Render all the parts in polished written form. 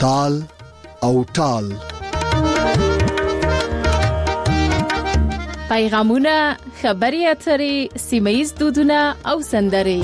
تال او ټال. پیغامونه، خبري اترې، سیمه‌ییز دودونه او سندرې.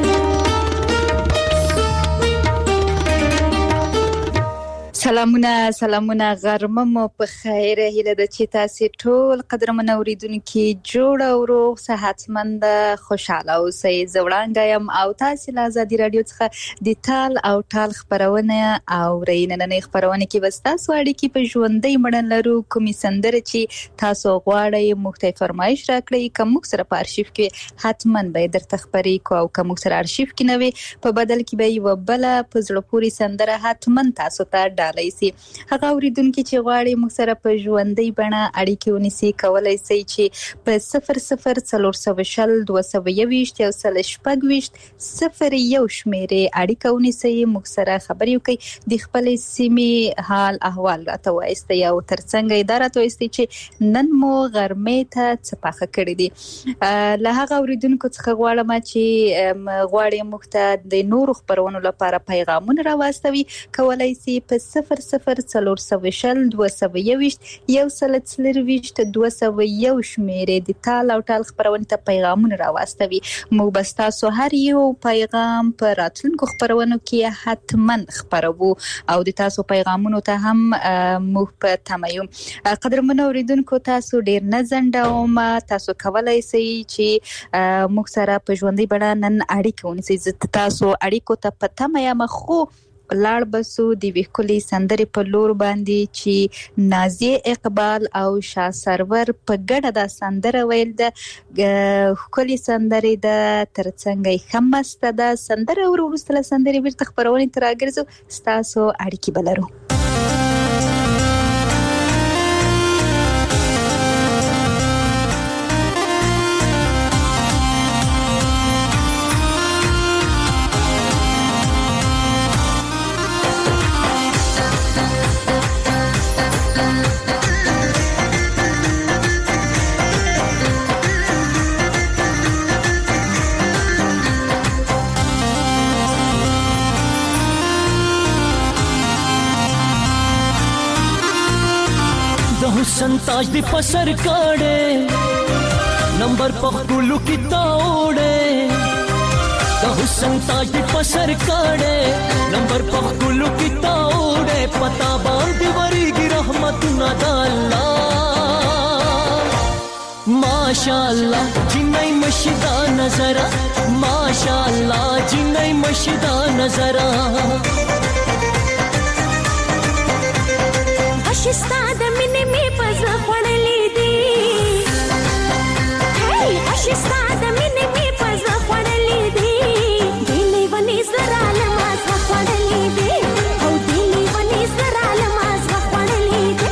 سلامونه غرمه مو په خیر. هیله ده چې تاسو ټول قدرمن اوریدونکو جوړ او روغ صحتمند خوشاله اوسئ. زوړانګه يم او تاسو له آزادي رادیو څخه د تال او ټال خبرونه اورئ. نن خبرونه کې بس تاسو اړیکې په ژوندۍ مړن لرو. کومې سندره چې تاسو غواړئ مختلف فرمایش راکړئ. کوم سره په ارشیف کې حتما به درته خبرې کو او کوم سره ارشیف کې نه وي په بدل کې به یو بل په زړه پوري سندره حتما تاسو ته لایسي. هغه اوریدونکو چې غواړي موږ سره په ژوندۍ بڼه اړیکې ونیسي کولای شي چې په 00402022 یو سل شپږ 01 شمیرې اړیکه ونیسي موږ سره خبرې وکړي د خپل سیمې حال احوال راته وایستي او ترڅنګ اداره ته وایستي چې نن مو غرمې ته څپاخه کړې دي. له هغه اوریدونکو څخه غواړم چې غواړي موږ ته د نورو خبرونو لپاره پیغامونه راوستوي کولای شي په 00402022 یو سل 201 شمیرې د تال او ټال خبرونه ته پیغامونه راوستوي. موږ بس تاسو هر یو پیغام په راتلونکو خبرونو کې حتما خبرو او د تاسو پیغامونو ته هم موږ په تمایو. قدرمن اوریدونکو تاسو ډیر نه ځنډوم. تاسو کولای شئ چې موږ سره په ژوندۍ بڼه نن اړیکه ونیسئ. تاسو اړیکو ته په تمایه مخو لاړ بسو د ویکولي سندرې په لور باندې چې نازیه اقبال او شاه سرور په ګډه د سندره ویل د ویکولي سندرې د ترڅنګ خمسته د سندره ورسته سندرې بیرته خبرونه تر اګرځو تاسو اړیکې بلرو. حسن تاج دی پسر کاڑے نمبر پخلو کی تاوڑے دا حسن تاج دی پسر کاڑے نمبر پخلو کی تاوڑے پتا باندې وریږي رحمتونه د الله. ماشاءالله جنای مشدا نظر ماشاءالله جنای مشدا نظر اشستا د مینې می پز خړلې دي. هی اشستا د مینې می پز خړلې دي. دلی ونی زرا لماز خړلې دي او دلی ونی زرا لماز خړلې دي.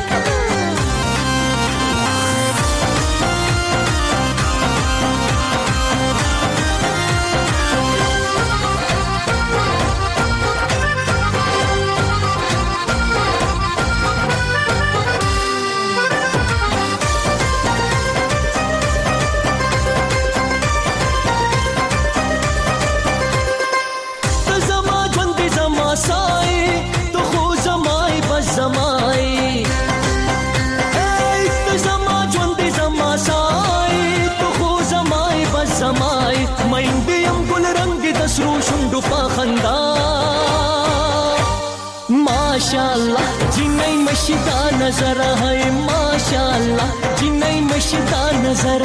माशाअल्लाह जिन्नई मशीदा नजर है माशाअल्लाह जिन्नई मशीदा नजर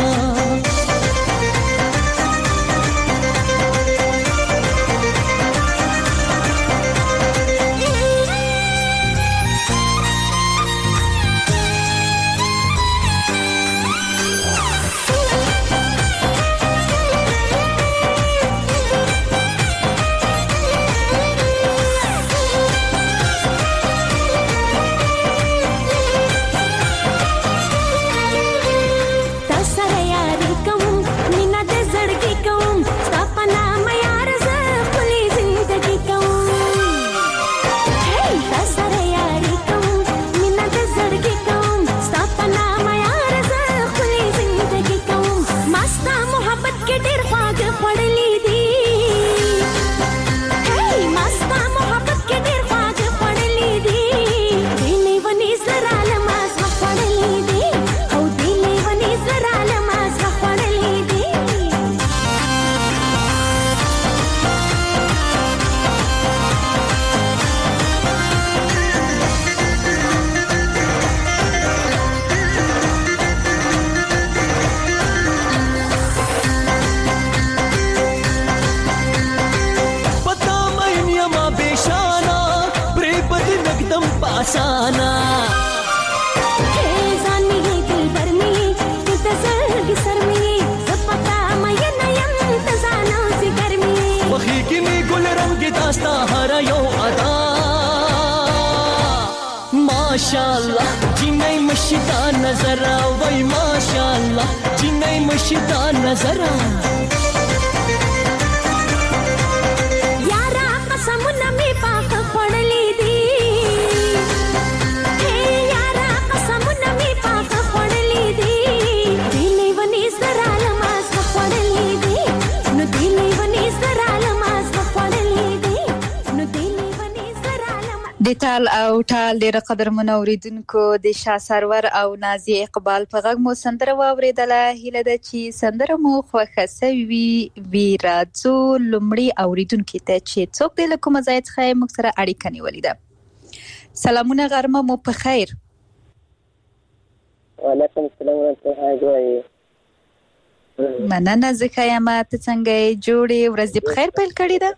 Tasaraya ماشاءالله جنای مشتا نظر وای ماشاءالله جنای مشتا نظر یارا قسمونه می پاک خړلې دي هي یارا قسمونه می پاک خړلې دي دلې ونی سره لماز خړلې دي نو دلې ونی سره لماز خړلې دي نو دلې ونی سره لماز د تال او ټال ډېر قدرمن اوریدونکو د شاه سرور او نازیه اقبال په غږ مو سندره واوریدله. هیله ده چې سندره مو خوښه سوي وي. راځو لومړي اوریدونکي ته چې څوک دی له کومه ځای څخه موږ سره اړیکه نیولې ده. سلامونه غرمه مو په خیر. وعلیکم السلام ورحمۃ اللہ وبرکاتہ. مننه زه ښه یم. ته څنګه یې؟ جوړې ورځ دې په خیر پیل کړې ده؟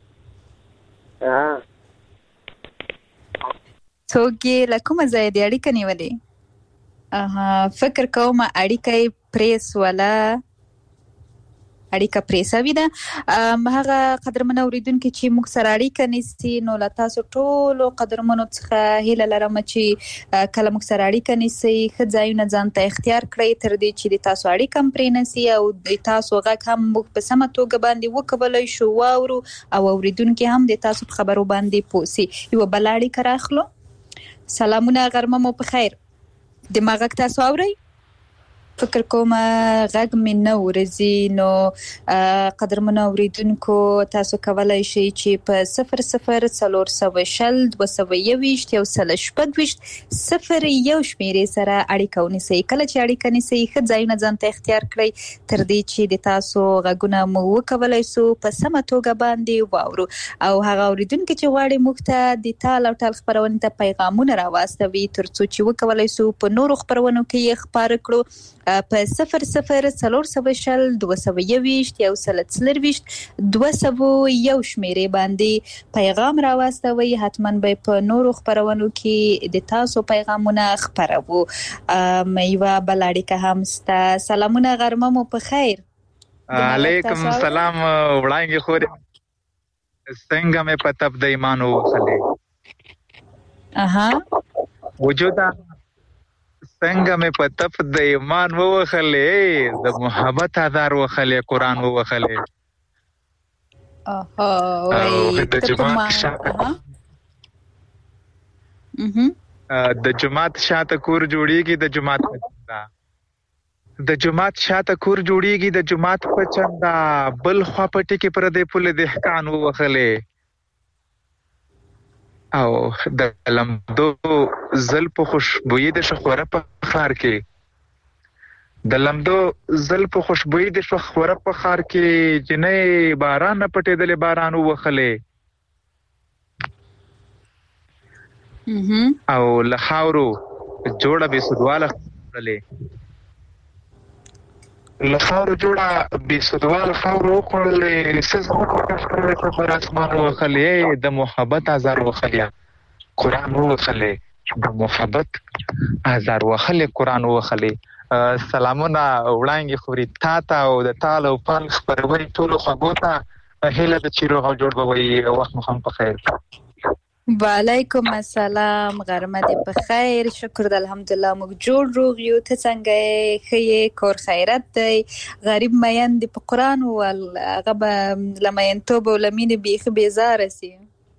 څوک یې له کومه ځای دې اړیکه نیولې؟ فکر کوم اړیکه یې پرېسوله، اړیکه پرې سوې ده. هغه قدرمن اوریدونکي چې موږ سره اړیکه نیسي نو له تاسو ټولو قدرمنو څخه هیله لرم چې کله موږ سره اړیکه نیسئ ښه ځایونه ځان ته اختیار کړئ تر دې چې د تاسو اړیکه هم پرې نسي او د تاسو غږ هم موږ په سمه توګه باندې وکولی شو واورو او اوریدونکي هم د تاسو په خبرو باندې پوه سي. یوه بله اړیکه راخلو. سلامونه غرمه مو په خیر. د ما غږ تاسو اورئ؟ فکر کوم غږ مې نه ورځي. نو قدرمنو اوریدونکو تاسو کولی شئ چې په 00402021 126 شمیرې سره اړیکه ونیسئ. کله چې اړیکه نیسئ ښه ځایونه ځان ته اختیار کړئ تر دې چې د تاسو غږونه مو وکولی سو په سمه توګه باندې واورو. او هغه اوریدونکي چې غواړي موږ ته د تال او ټال خپرونې ته پیغامونه راواستوي تر څو چې وکولی سو په نورو خپرونو کې یې خپاره کړو په 00402021 شمیرې باندې پیغام راواستوي. حتما به په نورو خپرونو کې د تاسو پیغامونه خپروو. یوه بله اړیکه هم سته. سلامونه غرمه مو په خیر. علیکم السلام وړانګې خورې څنګه مې په تپ د ایمان ووخلې وجوده څنګه مې په تپ د ایمان ووخلې د محبت آذار وخلې قرآن ووخلې د جماعت شاته کور جوړیږي د جماعت پچندا د جماعت شاته کور جوړیږي د جماعت پچندا بل خوا پټي کې پر دې پل د احکان ووخلې او د لمدو زل په خوشبوئی د شخوره په خار کې د لمدو زل په خوشبوئی د شخوره په خار کې جنې باران نه پټېدلې باران ووخلې او لخاورو جوړه به سودواله خړلې لخاورو جوړه به سودواله خاورو خړلې سز وکړه پر اسمان وخلې د محبت آزار وخلې قرآن وخلې د محبت آزار وخلې قرآن وخلې. سلامونه وړانګې خوري تا ته او د تال او پل خپروي ټولو خوږو ته هیله ده چې روغ او جوړ به وي. وخت مو هم په خیر. وعلیکم السلام. غرمه دې په خیر. شکر د الحمدلله موږ جوړ روغ یو. ته څنګه یې؟ ښه یې؟ کور خیرت دی؟ غریب مین دې په قرآن وویل هغه به له مینتوب او له مینې بیخي بیزاره سي.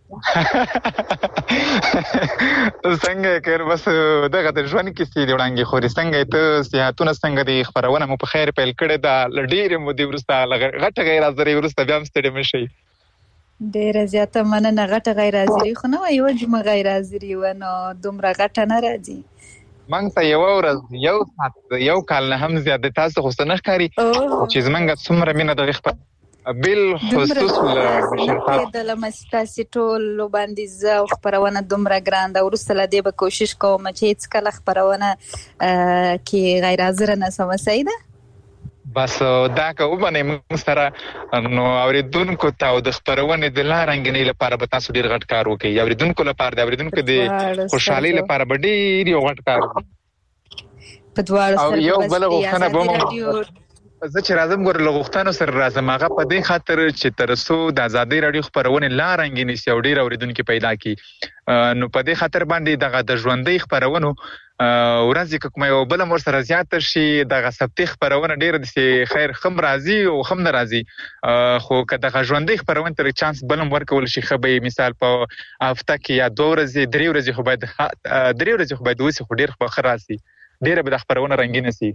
څنګه کړ بس دغه د ژوند کیسې دی وړانګې خوري. څنګه ته صحتونه څنګه دی؟ خبرونه مو په خیر پیل کړې ده ډېرې مودې وروسته غټه غیر حاضري وروسته بیا هم ستړي مه شئ. ډېره زیاته مننه. غټه غیر حاضري خو نه وه یوه جمعه غیر حاضري وه نو دومره غټه نه راځي. موږ ته یوه ورځ یو ساعت یو کال نه هم زیات دی. تاسو خو څه نه ښکاري چې زموږ څومره مینه دغې خپل بالخصوص دلم ستاسې ټولو باندې زه او خپرونه دومره ګران ده. وروسته له دې به کوشش کوم چې هېڅکله خپرونه کې غیر حاضره نه سمه. صحیح ده؟ بس دا که ومنئ موږ سره نو اورېدونکو ته او د خپرونې د لارنګینۍ لپاره به تاسو ډېر غټ کار وکړئ. اورېدونکو لپاره د اورېدونکو د خوشحالۍ لپاره به ډېر یو غټ کار وکړئ. په دواړو او یو بله غوښتنه به زه چې راځم ګور لغښتانو سره راځم هغه په دې خاطر چې ترسو د ازادي رادیو خبرونه لا رنگینی سي او ډیر اوریدونکو پیدا کی نو په دې خاطر باندې دغه د ژوندۍ خبرونه ورځ کوم یو بل مر سره زیات شي دغه سبتي خبرونه ډیر د خیر خم راضي او خم ناراضي خو کله ژوندۍ خبرونه تر چانس بلم ورکول شي خبي مثال په هفته کې یا 2 ورځې 3 ورځې خو باید 3 ورځې خو باید وسی خو ډیر خو راسي ډیر به د خبرونه رنگینه سي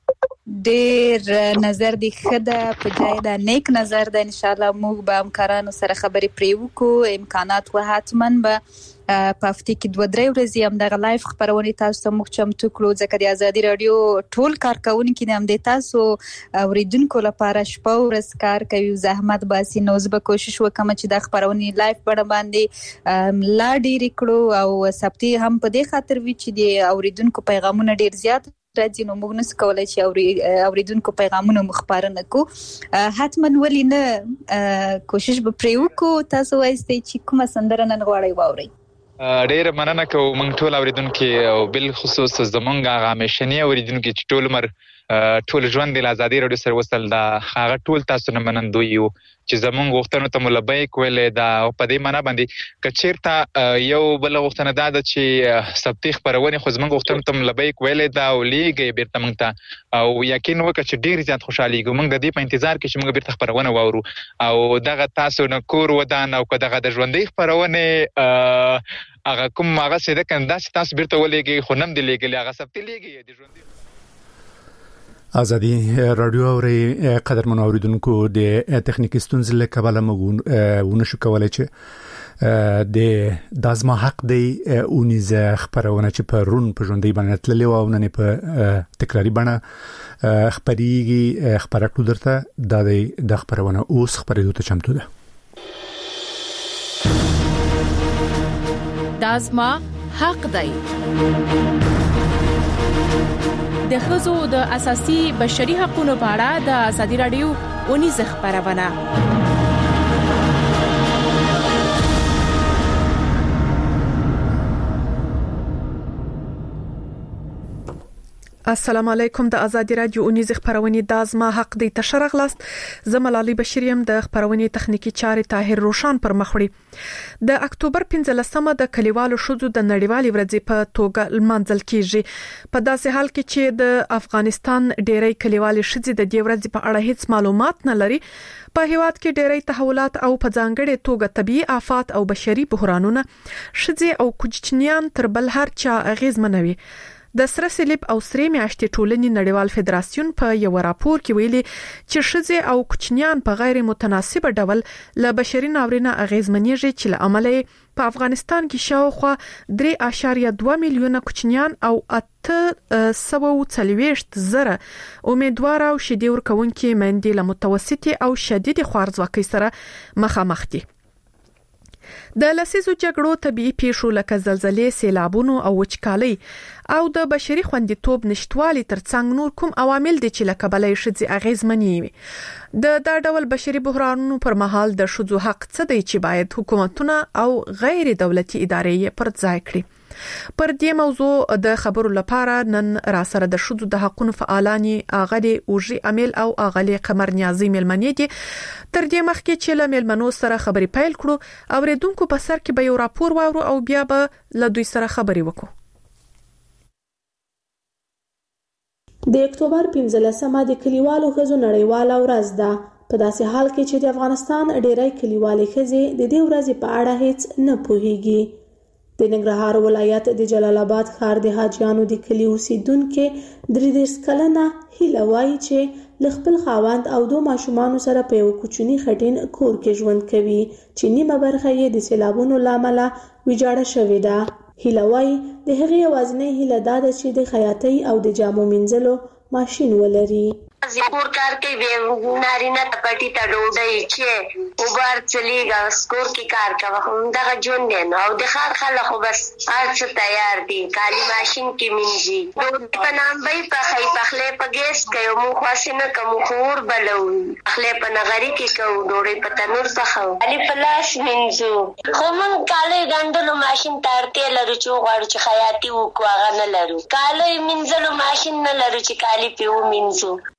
ډیر نظر دی خده په ځای دا نیک نظر ده ان شاء الله موږ به همکارانو سره خبرې پریوکو امکانات و حتمن به په هفته کې 2-3 ورځې هم دغه لایف خبرونه تاسو ته موږ چمتو کړو ځکه د ازادي رادیو ټول کارکونکو هم د تاسو اوریدونکو لپاره شپه ورځ کار کوي زحمت باسي نو زه به کوشش وکم چې د خبرونه لایف بڼه باندې لا ډیر کړو او سبتي هم په دې خاطر وی چې د اوریدونکو پیغامونه ډیر زیات راځي نو موږ نس کولای چې اوریدونکو پیغامونه مخبرنه کو حتمن ولې نه کوشش به پریو کو تاسو وایستئ چې کومه سندره نن غواړئ واورئ ډیر مننه کوم موږ ټول اوریدونکو او بل خصوص زمونږ هغه مشنی اوریدونکو چې ټول مر ټول ژوند د ازادي رادیو سره وصل دا هغه ټول تاسو نه منندوی یو چې زمونږ غوښتنو ته ملبیک ویلې دا په دې معنی باندې کچیرته یو بل غوښتنه ده چې سبتي خبرونه خو زمونږ غوښتنو ته ملبیک ویلې دا او لیګي بیرته موږ ته او یقین وکړه چې ډیر زیات خوشالي کوم موږ د دې په انتظار کې چې موږ بیرته خبرونه واورو او دغه تاسو نه کور ودان او دغه د ژوندۍ خبرونه هغه کوم هغه څه ده کنده چې تاسو بیرته ولېږي خو نم دی لېږي هغه سبتي لېږي د ژوندۍ ازادي رادیو اوري قدرمن اوریدونکو د تخنیکی ستونزې له کبله موږ ونشو کولای چې د دازما حق دی اونیزه خبرونه چې په رون په ژوندۍ باندې تللی او نن په تکراری باندې خبريږي خبرکلو درته د خبرونه اوس خبرېدو ته چمتو ده دازما حق دی د ښځو د اساسي بشري حقوقو په اړه د ازادي رادیو اونیزه خبرونه السلام علیکم د ازادي رادیو اونیزه خبرونه د ازما حق دی تشرغلاست زملالي بشریم د خبرونه تخنیکی چارې طاهر روشان پر مخوړي د اکتوبر 15مه د کلیوالو شذو د نړیوالې ورځې په توګه لمانځل کیږي په داسې حال کې چې د افغانستان ډېری کلیوالي شذې د دې ورځې په اړه هیڅ معلومات نه لري په هیواد کې ډېری تحولات او په ځانګړي توګه طبيعي آفات او بشري بحرانونه شذې او کوچنیان تر بل هر چا اغیزمنوي د سره سلیب او سری میاشتې ټولنې نړیوال فدراسیون په یو راپور کې ویلي چې شذې او کوچنیان په غیر متناسب ډول له بشري ناورینه اغیزمنېږي چې له امله په افغانستان کې شاوخوا 3.2 میلیونه کوچنیان او 840 زره امیدوار او شیدې ورکوونکي مندي له متوسطي او شدید خوارځواکۍ سره مخامخ دي د لسیزو جګړو طبيعي پیښو لکه زلزلې سیلابونو او وچکالۍ او د بشري خوندیتوب نشټوالي ترڅنګ نور کوم عوامل دي چې لکه بلې شذې اغیزمنې د دا ډول بشري بحرانونو پر مهال د شذو حق څه دی چې باید حکومتونه او غیر دولتي ادارې پر ځای کړي پر دې موضوع د خبرو لپاره نن را سره د شذو د حقوقو فعالانی اغلی اوجي امیل او اغلی قمر نیازی ملمنې دي تر دې مخکې چې له ملمنو سره خبري پیل کړو اوریدونکو په سر کې به یو راپور واورو او بیا به له دوی سره خبري وکړو د اکتوبر 15مه د کلیوالو ښځو نړیواله ورځ ده په داسې حال کې چې د افغانستان ډېری کلیوالي ښځې د دې ورځې په اړه هیڅ نه پوهیږي د ننګرهار ولایت د جلال آباد ښار د حاجیانو د کلی اوسیدونکو 33 کلنه هیله وایي چې له خپل خاوند او 2 ماشومانو سره په یو کوچني خټین کور کې ژوند کوي چې نیمه برخه یې د سیلابونو لامل ویجاړه شوې ده هیله وایي د هغې یوازینۍ هیله دا ده چې د خیاطۍ او د جامو مینځلو ماشین ولري زیپور کار کې به نارینه پټی ته ډوډۍ چې اوبار چلیږي سکور کې کار کوي دا جون دی نو د خار خلک خو بس هرڅه تیار دي کالی ماشین کې منځي دوی په نام به په خې پخلې په ګیس کوي مو خاصنه کوم خور بلو پخلې په نغری کې کوي ډوډۍ په تنور پخو علي پلاس منځو خو مون کالی غندلو ماشین تارته لرو چې غواړو چې خیاطي وکړو هغه نه لرو کالی منځلو ماشین نه لرو چې کالی پیو منځو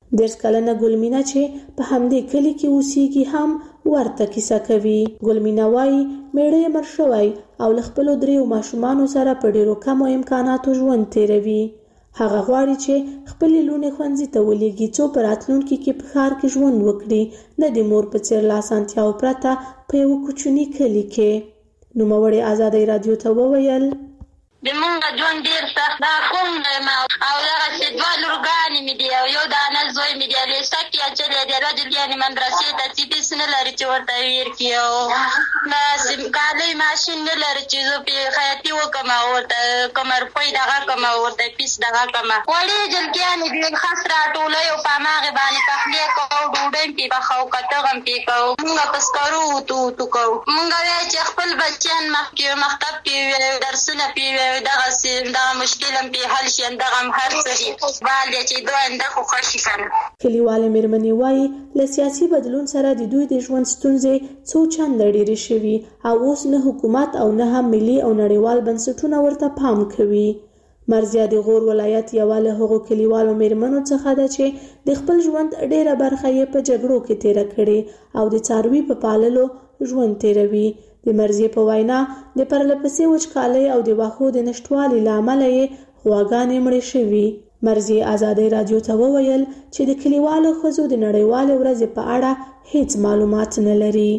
10 کلنه ګلمینا چې په همدې کلی کې اوسېږي هم ورته کیسه کوي. ګلمینا وايي میړه مړ شوی او له خپلو 3 ماشومانو سره په ډیرو کمو امکاناتو ژوند تیروي. هغه غواړي چې خپلې لوڼې ښوونځي ته ولېږي څو په راتلونکي کې په ښار کې ژوند وکړي، نه د مور په څېر له اسانتیاوو پرته په یوه کوچني کلي کې. نوموړې ازادۍ راډیو ته وویل د مونږ ژوند ډېر سخت دا کوم ما او دغسې 2 لورګانې مې دي او یو دانه زوی مې دی لیسه کې اچولی دی رجل یعنې مدرسې ته چې پیس نه لري چې ورته ویر کړي او کالی ماشین نه لري چې زه پرې خیاطي وکړم او ورته کومه روپۍ دغه کړم او ورته پیس دغه کړم. وړې جلکیانې دي خس راټولوي او په هماغې باندې پخلی کوو، ډوډۍ م پرې پخوو، کتغ م پرې کوو. مونږ په سکرو وتو کوو. مونږ وایو چې خپل بچیان مخکې مکتب کې درسونه پرې دغه مشکل هم پرې حل شي، همدغه هم هر څه دي بال دی چې دوی انده خو ښه شي که نه. کلیوالې مېرمنې وایي له سیاسي بدلون سره د دوی د ژوند ستونزې څو چنده ډېرې شوي او اوس نه حکومت او نه هم ملي او نړیوال بنسټونه ورته پام کوي. مرزیه د غور ولایت یوه له هغو کلیوالو مېرمنو څخه ده چې د خپل ژوند ډېره برخه یې په جګړو کې تېره کړې او د څاروي په پاللو ژوند تېروي. د مرزیې په وینا د پرلهپسې وچکالۍ او د واښو د نشتوالي له امله یې غواګانې مړې شوي. مرزیې ازادۍ راډیو ته وویل چې د کلیوالو ښځو د نړیوالې ورځې په اړه هیڅ معلومات نه لري.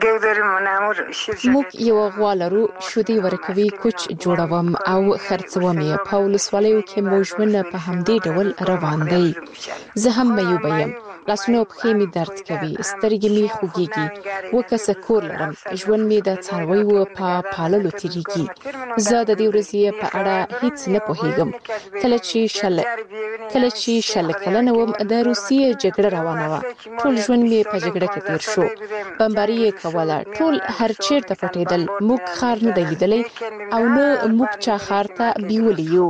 موږ یو غوا لرو، شودې ورکوي، کوچ جوړوم او خرڅوم یې. په ولسوالیو کې مو ژوند په همدې ډول روان دی. زه هم میوبه یم، لاسونه او پښې مې درد کوي، سترګې مې خوږېږي. 2 کسه کور لرم، ژوند مې د څارویو په پاللو تېرېږي. زه د دې ورځې په اړه هیڅ نه پوهېږم. کله چې 100 کلنه وم د روسیې جګړه روانه وه. ټول ژوند مې په جګړه کې تېر شو. بمباري یې کوله، ټول هر چېرته پټېدل. موږ ښار نه دی لیدلی او نه موږ چا ښار ته بیولي یو.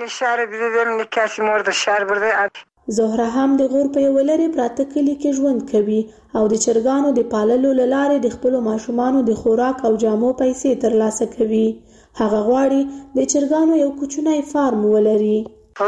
زهره هم د غور په یوه لرې پراته کلي کې ژوند کوي او د چرګانو د پاللو له لارې د خپلو ماشومانو د خوراک او جامو پیسې ترلاسه کوي. هغه غواړي د چرګانو یو کوچنی فارم ولري.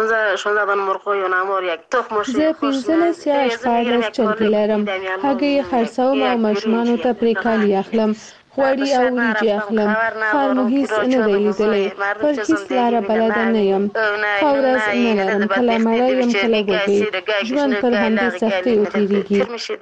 زه 15 یا 14 چرګې لرم. هګۍ یې خرڅوم او ماشومانو ته پرې کالي اخلم، غوړي او وریجې اخلم. ښار مو هیڅ نه دی لیدلی، پر هیڅ لاره بلده نه یم، ښه ورځ نه لرم، کله مړه یم کله وږی. ژوند پر همدې سختیو تېرېږي.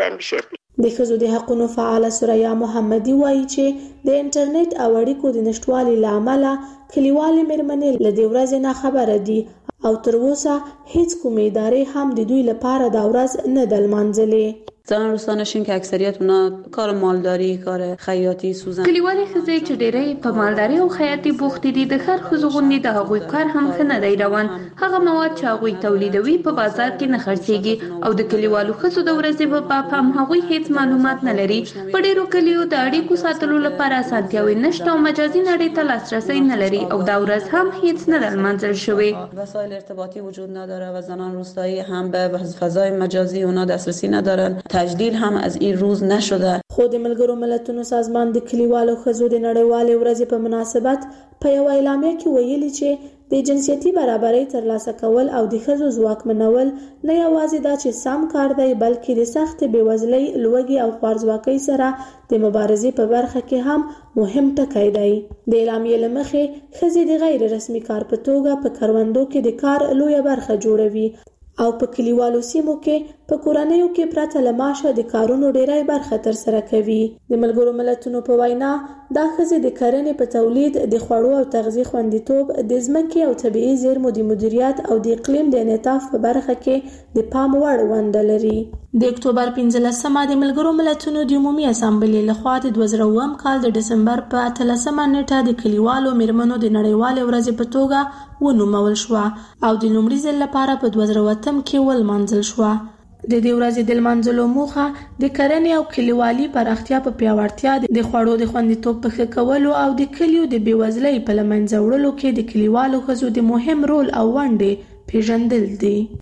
د ښځو د حقونو فعاله سریا محمدي وایي چې د انټرنیټ او اړیکو د نشتوالي له امله کلیوالې مېرمنې له دې ورځې ناخبره دي او تر اوسه هیڅ کومې ادارې هم د دوی لپاره دا ورځ نه ده لمانځلې. زنان روستانشین که اکثریت اونا کار مالداری، کار خیاطی، سوزن. کلیوالي ښځې چې ډېری په مالداري او خیاطي بوختې دي، د ښار ښځو غوندې د هغوی کار هم ښه نه دی روان. هغه مواد چې هغوی تولیدوي په بازار کې نه خرڅېږي او د کلیوالو ښځو د ورځې په باب هم هغوی هیڅ معلومات نه لري. په ډېرو کلیو د اړیکو ساتلو لپاره اسانتیاوې نشته او مجازي نړۍ ته لاسرسی نه لري او دا ورځ هم هیڅ نه ده لمانځل شوې. وسایل ارتباطی وجود نداره و زنان روستایی هم به فضای مجازی اونا دسترسی ندارن. تجدید هم از این روز نشده. خو د ملګرو ملتونو سازمان د کلیوالو ښځو د نړیوالې ورځې په مناسبت په یوه اعلامیه کې ویلي چې د جنسیتي برابرۍ ترلاسه کول او د ښځو ځواکمنول نه یوازې دا چې سم کار دی، بلکې د سختې بېوزلۍ، لوږې او خوارځواکۍ سره د مبارزې په برخه کې هم مهم ټکی دی. د اعلامیې له مخې ښځې د غیر رسمي کار په توګه په کروندو کې د کار لویه برخه جوړوي او په کلیوالو سیمو کې په کورنیو کې پرته له معاشه د کارونو ډیری برخه ترسره کوي. د ملګرو ملتونو په وینا دا ښځې د کرنې په تولید، د خوړو او تغذیې خوندیتوب، د ځمکې او طبیعي زیرمو د مدیریت او د اقلیم د انعطاف په برخه کې د پام وړ ونډه لري. د اکتوبر 15مه د ملګرو ملتونو د عمومي اسامبلې لخوا د 2000 کال د ډسمبر په 18مه نیټه د کلیوالو مېرمنو د نړیوالې ورځې په توګه ونومول شوه او د لومړي ځل لپاره په 2008 کې ولمانځل شوه. د دې ورځې د لمانځلو موخه د کرنې او کلیوالي پراختیا په پیاوړتیا، د خوړو د خوندیتوب په ښه کولو او د کلیو د بېوزلۍ په له منځه وړلو کې د کلیوالو ښځو د مهم رول او ونډې پیژندل دي.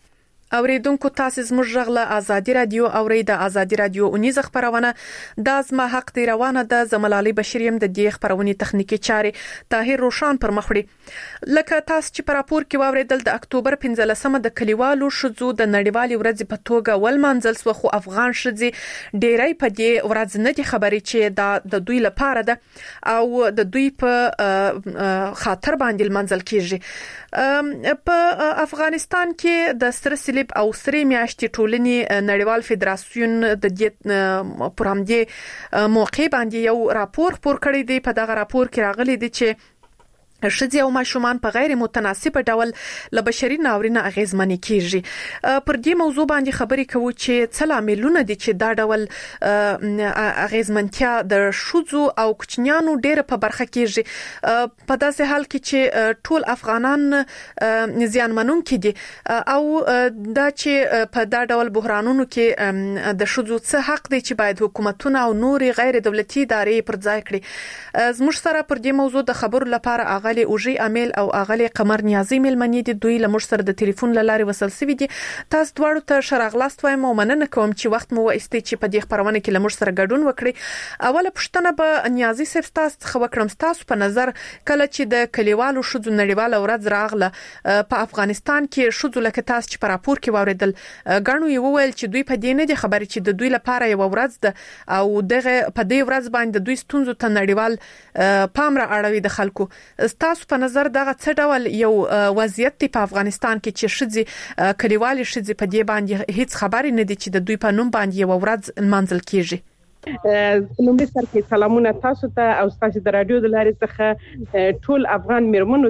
اوریدونکو تاسو زموږ غږ له ازادي رادیو اوري د ازادي رادیو اونیز خبرونه د زما حق دی روانه د زملالي بشریم د دې خبرونې تخنیکی چاري طاهر روشان پر مخ وړي لکه تاسو چې پر راپور کې واوریدل د اکتوبر 15مه د کلیوالو شذو د نړیوالې ورځ په توګه ولمنځل سو خو افغان شذي ډېرای په دې ورځ نه دي خبري چې د دوی لپاره ده او د دوی په خاطر باندې منځل کیږي په افغانستان کې د سرسلیب او سری میاشتې ټولنې نړیوال فدراسیون د دې پرامدې موقع باندې یو راپور خپور کړی دی په دغه راپور کې راغلي دي چې شذي او ماشومان په غیر متناسب ډول له بشري ناورینه اغیزمنې کیږي پر دې موضوع باندې خبرې کوو چې څه لاملونه دي چې دا ډول اغیزمنتیا د شذو او کوچنیانو ډېر په برخه کیږي په داسې حال کې چې ټول افغانان زیانمنون کړي او دا چې په دا ډول بحرانونو کې د شذو څه حق دی چې باید حکومتونه او نور غیر دولتي ادارې پر ځای کړي زموږ سره پر دې موضوع د خبرو لپاره اغلی اوجي امیل او اغلی قمر نیازی ملمنی دي دوی له مشر د ټلیفون لارې وصل سوي دي تاسو دواړو ته شرغلاست وایم او مننه کوم چې وخت مو وایستي چې په دې خبرونه کې له مشر ګډون وکړي اوله پښتنه به نیازی صاحب تاسو خو وکړم تاسو په نظر کله چې د کلیوالو شذو نړیواله ورځ راغله په افغانستان کې شذو لکه تاسو چې په راپور کې واوریدل غاڼو یو ویل چې دوی په دې نه دي خبرې چې د دوی لپاره یو ورځ ده او دغه په دې ورځ باندې دوی ستونزو ته نړیوال پام را اړوي د خلکو تاسو په نظر دغه څه ډول یو وضعیت په افغانستان کې چې شذي کلیوالي شذي په دې باندې هیڅ خبرې نه دي چې د دوی په نوم باندې یو ورځ منځل کیږي لومبي سر کې سلامونه تاسو ته او تاسو د رادیو د لارې څخه ټول افغان میرمنو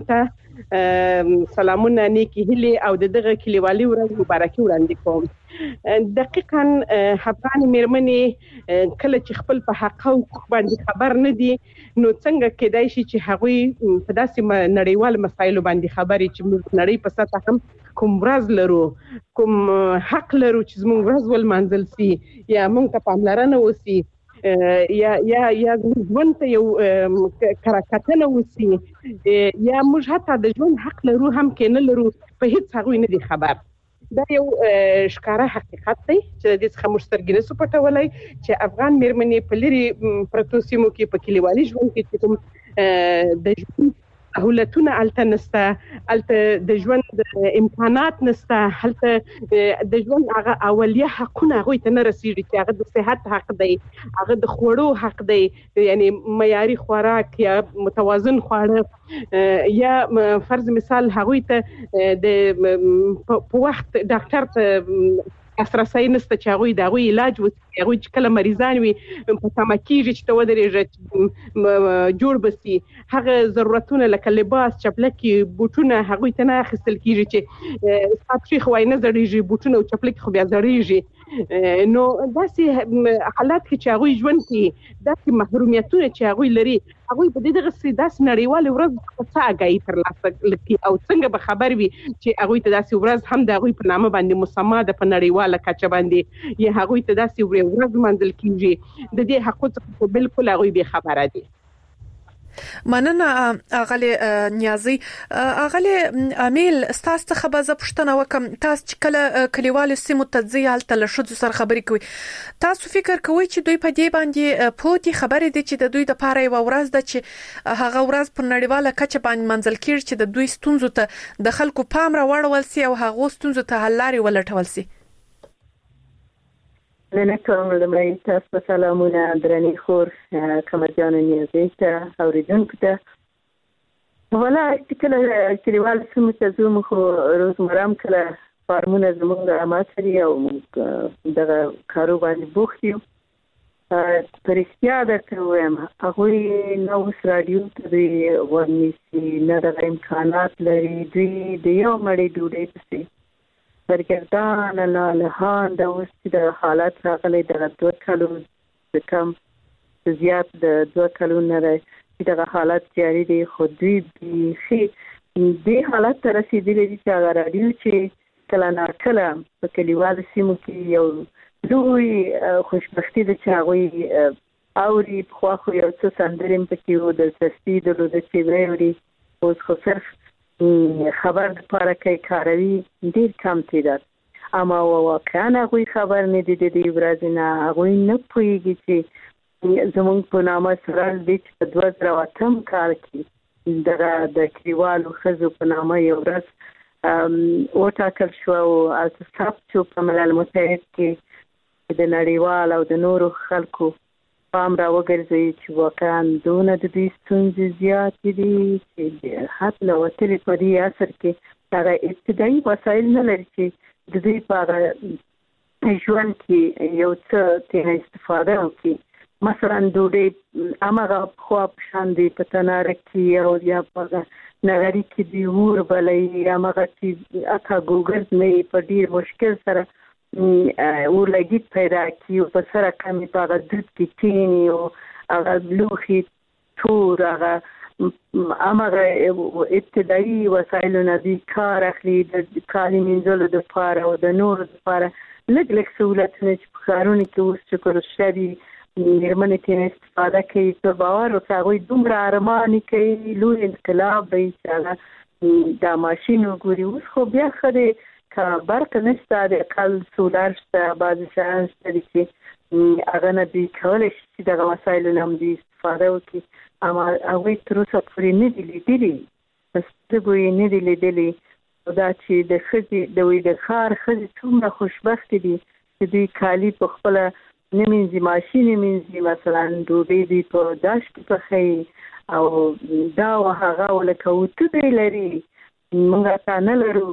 ته سلامونه نیکی هلي او دغه کلیوالي ورځ مبارکي وړاندې کوم دقیقاً افغان میرمنې کله چې خپل په حق او باندې خبر نه دي نو څنګه کېدای شي چې هغوی په داسې نړیوال مسایلو باندې خبرې چې موږ نړۍ په سطح هم کوم ورځ لرو کوم حق لرو چې موږ ورځ ولمانځل سي یا موږ ته پاملرنه وسی یا ژوند ته یو کراکتنه وسی یا موږ حتی د ژوند حق لرو هم کې نه لرو په هیڅ هغوی نه دي خبر دا یو ښکاره حقیقت دی چې د څخه مشترګینه سو پټولای چې افغان میرمنې په لري پرتو سیمو کې په کلیوالي ژوند کې کوم د ژوند سہولتونه الته نسته الته د ژوند امکانات نسته الته د ژوند هغه اولیه حقونه هغه ته نه رسیږي چې هغه د صحت حق دی هغه د خوړو حق دی یعنی معیاري خوراک یا متوازن خواړه یا فرض مثال هغه ته د په وخت ډاکټر ته اسرائیل نسته چې هغه د هغه علاج وکړي هغه چې کله مریضان وي په تمکیږي چې تو درېږي جوړ بسي هغه ضرورتونه لکه لباس چپلکی بوټونه هغه ته نه اخیستل کیږي چې ساتشي خوای نه زړیږي بوټونه او چپلکی خو بیا زړیږي نو داسې حالات کې چې هغه ژوند کې داسې محرومیتونه چې هغه لري هغه په دې دغه سیداس نړیوال ورځ څه اگای تر لاسه لکه او څنګه به خبر وي چې هغه ته داسې ورځ هم د هغه په نامه باندې مسما د په نړیواله کچه باندې یا هغه ته داسې ورځ منځل کیږي د دې حقوق څخه بالکل هغه به خبره دي مننه اغلی نیازی اغلی امیل تاسو ته خبره پښتنه وکم تاسو چې کله کلیوالو سیمو ته ځئال تل شذو سره خبرې کوي تاسو فکر کوئ چې دوی په دې باندې پوتي خبرې دي چې د دوی د پاره یو ورځ ده چې هغه ورځ په نړیواله کچه باندې منځل کیږي چې د دوی ستونزو ته د خلکو پام را وړول سي او هغه ستونزو ته حل لارې ولټول سي لنکم لمړی تاسو په سلامونه درنې خور کمرجان نیازی ته اوریدونکو ته ولا چې کله کلیوال سیمو ته ځو خو روزمره هم کله فارمونه زموږ د اماسري او دغه کارو باندې بوخت یو په رښتیا درته وایم هغوی نه اوس راډیو ته دوی ورنیسي نه دغه امکانات لري دوی د یو مړۍ ډوډۍ پسې برګردان لالهان د اوس د حالات راغلی د 2 کالو د کم زیات د 2 کالو نه چې د حالات جاری دي خو دوی بيخي د حالات ته رسیدلي دي چې هغه راډیو چې کله ناکله په کلیوالو سیمو کې یو لوی خوشبختي د چاغوي اوري خو یو څه سندریم پکې و د سستي د لوده چې ویوري اوس خو صرف خبر لپاره کې کاروي ډیر کم تعداد اما واقعا غوي خبر نه دي د دې ورځې نه غوي نه پوهیږي چې زمونږ په نامه سره د 2008 کال کې د کلیوالو ښځو په نامه یو ورځ وټاکل شو او ثبت شو په ملل متحد کې د نړیوال او د نورو خلکو پام را وګرځي چې واقعا دونه د دې ستونزې زیاتې دي چې حتی لو ترې په دې اثر کې هغه ابتدایي وسایل نه لري چې د دې په ژوند کې یو څه ترې استفاده وکړي. مثلا ډوډۍ امغه خو په شان دی په تناره کې او یا په نغری کې دی ور بلې امغه چې اته ګوګل نه په ډیر مشکل سره ورلګي پیدا کیو په سره کمی په غدد کې کینی او هغه لوخي تور هغه امغه ابتدایي وسایلونه دي کار اخلي د کالي منځلو د پاره او د نور د پاره لږ سہولتونه چې په کارونه کې اوس چې کول شي میرمنې ته استفاده کوي په باور او هغه دومره ارماني کوي لوی انقلاب به چې دا ماشين وګوري اوس خو بیا خدای کا برق نشته د کال سولار شته بعض شان ستړي چې هغه نه دی کولای چې دا وسایل هم دي استفاده وکړي اما هغه تر اوسه پورې نه دي لیدلي ستګوي نه دي لیدلي دا چې د خځې د وې د خار خځې څومره خوشبخت دي چې دوی کالی په خپل نمینځي ماشين نمینځي مثلا ډوډۍ دی په داش کې پخې او دا هغه ولکه وته دی لري موږ تا نه لرو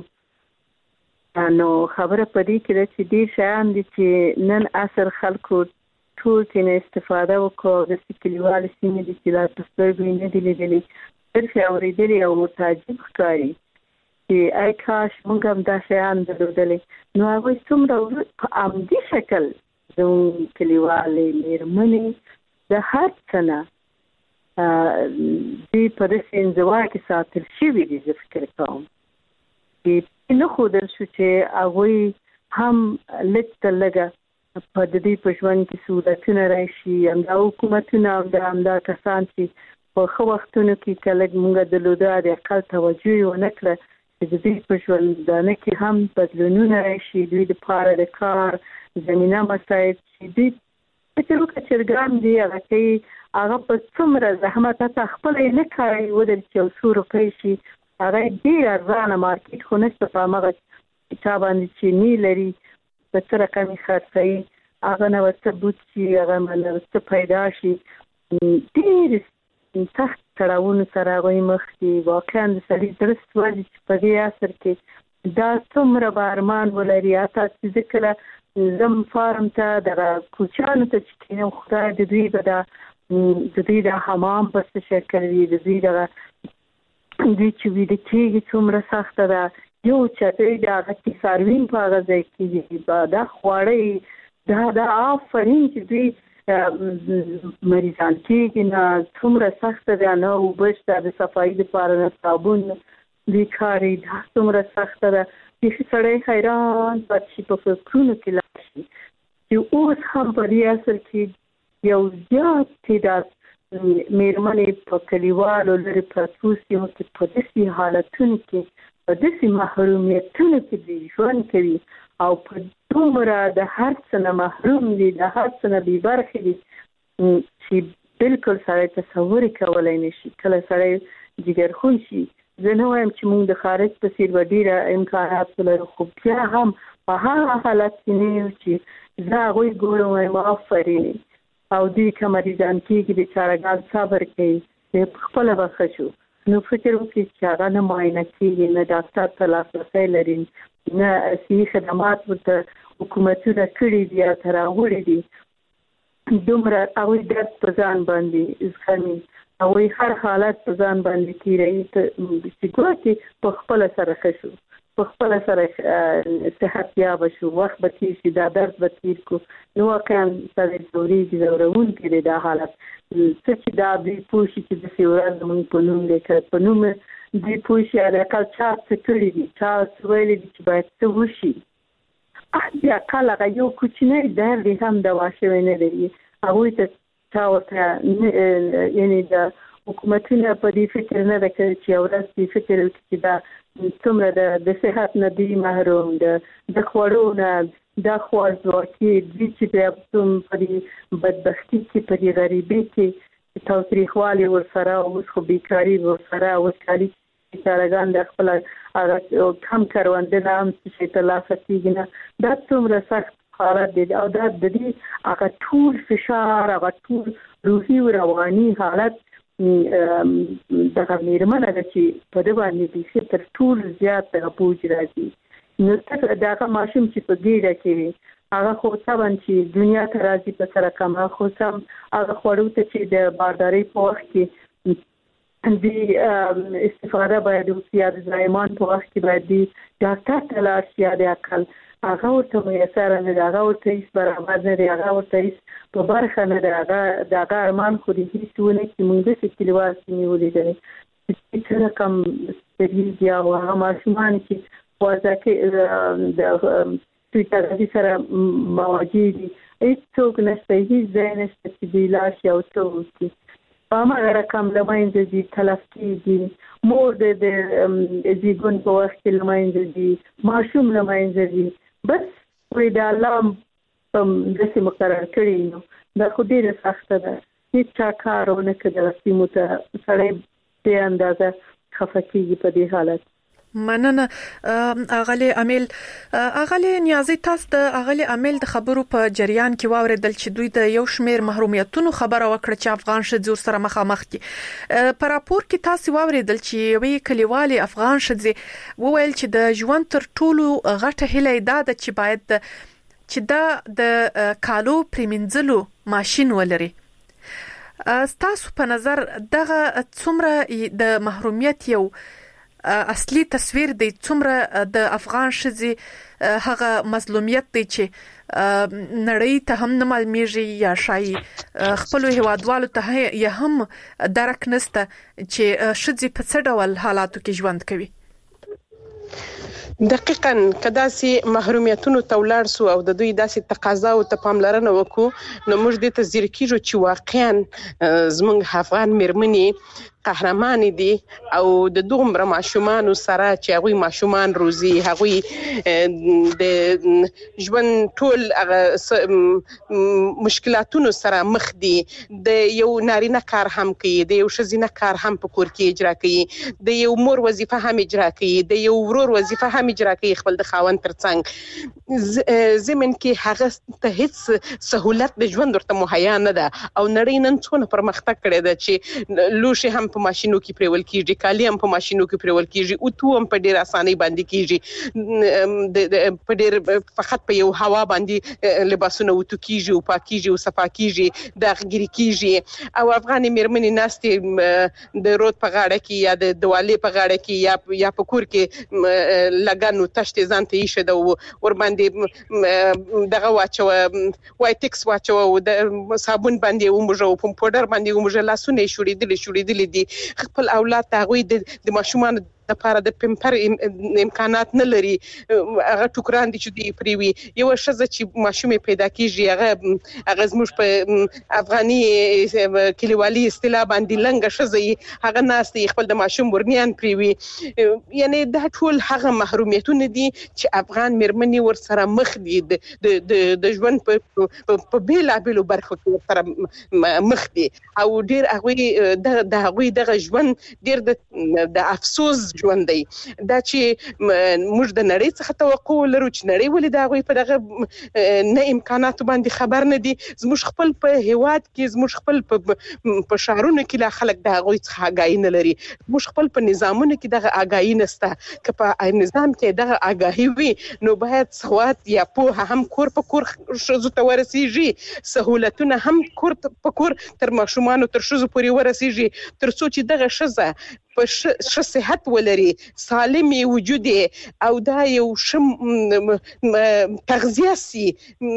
نو خبره پدې کې چې ډیر شیان دي چې نن اثر خلکو ټول کې استفاده وکړو د کلیوالو سیمې دي چې لا تاسو نه دي لیدلي ترڅو اوریدلي او متعجب ښکاري چې آی کاش موږ هم دا شیان درلودلې نو هغه څومره په عمدي شکل زموږ کلیوالې میرمنې د هر څه نه دوی په داسې انزوا کې ساتل شوي دي زه فکر کوم چې نه ښودل شو چې هغوی هم لږ تر لږه په د دې په ژوند کې سهولتونه راشي همدا حکومتونه همدا کسان چې په ښه وختونو کې که لږ موږ درلوده د اقل توجه یې ونه کړه چې د دوی په ژوندانه کې هم بدلونونه راشي دوی دپاره د کار زمینه مساعد چې دوی فکر وکړه چرګان دي هغه کوي هغه په څومره زحمت حتی خپله یې نه کوي ودرې چې یو څو روپۍ شي هغه ډېر ارزانه مارکېټ خو نشته په همغه چا باندې چې نه لري په څه رقم یې خرڅوي هغه نه ورته بوت شي هغه نه ورته پیدا شي ډېر سخت تړاوونو سره هغوی مخ دي واقعا د سړي زړه سوځي چې په دې عصر کې دا څومره به ارمان ولري حتی چې زه کله زم فارم ته دغه کوچیانو ته چې کینم خدای د دوی به د دوی د حمام په څه شکل وي د دوی دغه دوی چې ویده کېږي څومره سخته ده یو چترۍ د هغه کې څاروین په هغه ځای کېږي دا خواړه دا آفرین چې دوی مریضان کېږي نه څومره سخته ده نه اوبه شته د صفایي دپاره نه صابون دوی کاري دا څومره سخته ده بیخي سړی حیران پاتې شي په فکرونو کې لاړ شي چې اوس هم په دې عصر کې یو زیات تعداد میرمنې په کلیوالو لرې پرتو سیمو کې په داسې حالتونو کې په داسې محرومیتونو کې د ژوند کوي او په دومره د هر څه نه محروم دي د هر څه نه بې برخې دي چې بلکل سړی تصور یې کولی نه شي کله سړی جګرخون شي زه نه وایم چې موږ د خارج په څېر به ډېره امکانات ولرو خو بیا هم په هغه حالت کې نه یو چې زه هغوی ګورم وایم آفرین او دوی که مریضان کېږي بېچارهګان صبر کوي چې خپله به ښه شو نو فکر وکړي چې هغه نه معاینه کېږي نه ډاکټر ته لاسرسی لري نه صحي خدمات ورته حکومتونه کړي دي یا ته راوړي دي دومره هغوی درد په ځان باندې زغمي هغوی هر حالت په ځان باندې تېروي چې ګواکې په خپله سره ښه شو په خپله سره صحت یابه شو وخت به تېر شي دا درد به تېر کړو نو واقعا سړی ځورېږي ځورونکی دی دا حالت څه چې دا دوی پوه شي چې داسې ورځ زموږ په نوم دی که په نوم دوی پوه شي حداقل چا څه کړي دي چا څه ویلي دي چې باید څه وشي حداقل هغه یو کوچنی درد هم دوا شوی نه لري هغوی ته چا ورته یعنې د حکومتونه په دې فکر نه ده کړی چې یو ورځ دې فکر وکړي چې دا څومره د صحت نه دی محروم د خوړو نه دا خوارځواکي دي چې په دې بدبختي کې په دې غریبۍ کې تاوتریخوالی ورسره اوس خو بیکاري ورسره اوس کالي کارګان د خپل کم کارونده نه هم چې ترلاسه کېږي نه دا څومره سخت حالت دی او دا د دې هغه ټول فشار هغه ټول روحي او رواني حالت دغه میرمنه ده چې په دې باندې د تر ټول زیات بوج راځي نو دغه ماشوم چې په ګیډه کې هغه خو طبعا چې دنیا ته راځي په سره کما خو سم هغه خوړو ته چې د بارداري په وخت کې د استفاده باید وشي د زایمان په وخت کې باید د ډاکټر ته لاړ شي د عقل هغه ورته میسر نه دی هغه ورته هیڅ برابر نه دی هغه ورته هیڅ په برخه نه دی هغه ارمان خو دې هیڅونه چې موږ د کلیوال نیولې دي چې کم سپریږي او هغه ماشومان چې وځه کې د تویتر سره مواجه دي هیڅوک نشته هیڅ ځای نشته چې دی لاشي او څوک ما رقم لماینځ دي تلف کیږي مور د زیګون په وخت کې لماینځ دي ماشوم لماینځ دي بس وې د الله د سیمه قرار کړی نو دا خو ډیره سخته ده هیڅ کارونه کړل سیمه ته سړی په اندازه خفقېږي په دې حالت مننه اغلی نیازي تاسو د اغلی عامل د خبرو په جریان کې واوریدل چې دوی د یو شمیر محرومیتونو خبره وکړه چې افغان ښځې سره مخامخ دي په راپور کې تاسو واوریدل چې وی کلیوالي افغان ښځې وویل چې د ژوند تر ټولو غټه هیله ده چې باید چې د کالو پریمنځلو ماشين ولري تاسو په نظر دغه څومره د محرومیت یو اصلي تصویر دی څومره د افغان ښځې هغه مظلومیت دی چې نړۍ ته هم نه معلومیږي یا شای خپل هیوادوالو ته یې هم درک نسته چې ښځې په څه ډول حالاتو کې ژوند کوي دقیقاً کداسي محرومیتونو تولاړ سو او د دوی داسې تقاضا او ته پاملرنه وکړو نو موږ د تذکر کیږو چې واقعاً زمونږ افغان مېرمنې قهرمان دي او د دومره ماشومان سره چې هغه ماشومان روزي هغه د ژوند ټول مشکلاتونو سره مخ دي د یو نارینه کار هم کوي د یو ښځینه کار هم په کور کې اجرا کوي د یو مور وظیفه هم اجرا کوي د یو ورور وظیفه هم اجرا کوي خپل د خاوند ترڅنګ زمين کې هغه ته هیڅ سہولت د ژوند ورته مهیا نه ده او نړۍ نن څونه پرمختګ کړی ده چې لوشي هم په ماشينو کې پرول کیږي کالی هم په ماشينو کې پرول کیږي او تو هم په ډیر اسانۍ باندې کیږي په ډیر فقط په یو هوا باندې لباسونه وتو کیږي او پاکیږي او صفا کیږي داغګری کیږي او افغان مېرمنې ناستې د رود په غاړه کې یا د دوالې په غاړه کې یا په کور کې لګانو تشت ځانته یې شد او ور باندې دغه واچو وای ټیکس واچو د صابون باندې وموجو په پودر باندې وموجو لاسونه شوړېدل دي خپل اولاد ته غوي د ماشومان د لپاره د پمپر امکانات نه لري هغه ټوکران دي چې دی پریوي یو شزه چې ماشومه پیدا کیږي هغه زموږ په افغاني کلیوالي اصطلاح باندې لنګ شزه هغه ناس خپل د ماشوم ورنيان پریوي یعنی دا ټول هغه محرومیتونه دي چې افغان مېرمنې ور سره مخ دي د ژوند په بیلابلو برخو کې سره مخ دي او ډیر هغه دغه ژوند ډیر د افسوس ژوند دی دا چې موږ د نړۍ څخه توقع لرو چې نړۍ ولې دا غوي په دغه نه امکانات باندې خبر نه دي زموږ خپل په هیواد کې زموږ خپل په شهرونو کې لا خلک دا غوي څخه آگاهی نه لري موږ خپل په نظامونو کې دغه آگاهی نشته که په نظام کې دغه آگاهی وي نو باید سواد یا په هم کور په کور شزو ته ورسیږي سہولتونه هم کور په کور تر ماشومان تر شزو پورې ورسیږي تر څو چې دغه شزه په ښه صحت ولري، سالم وجود او دا یو تغذیه سي،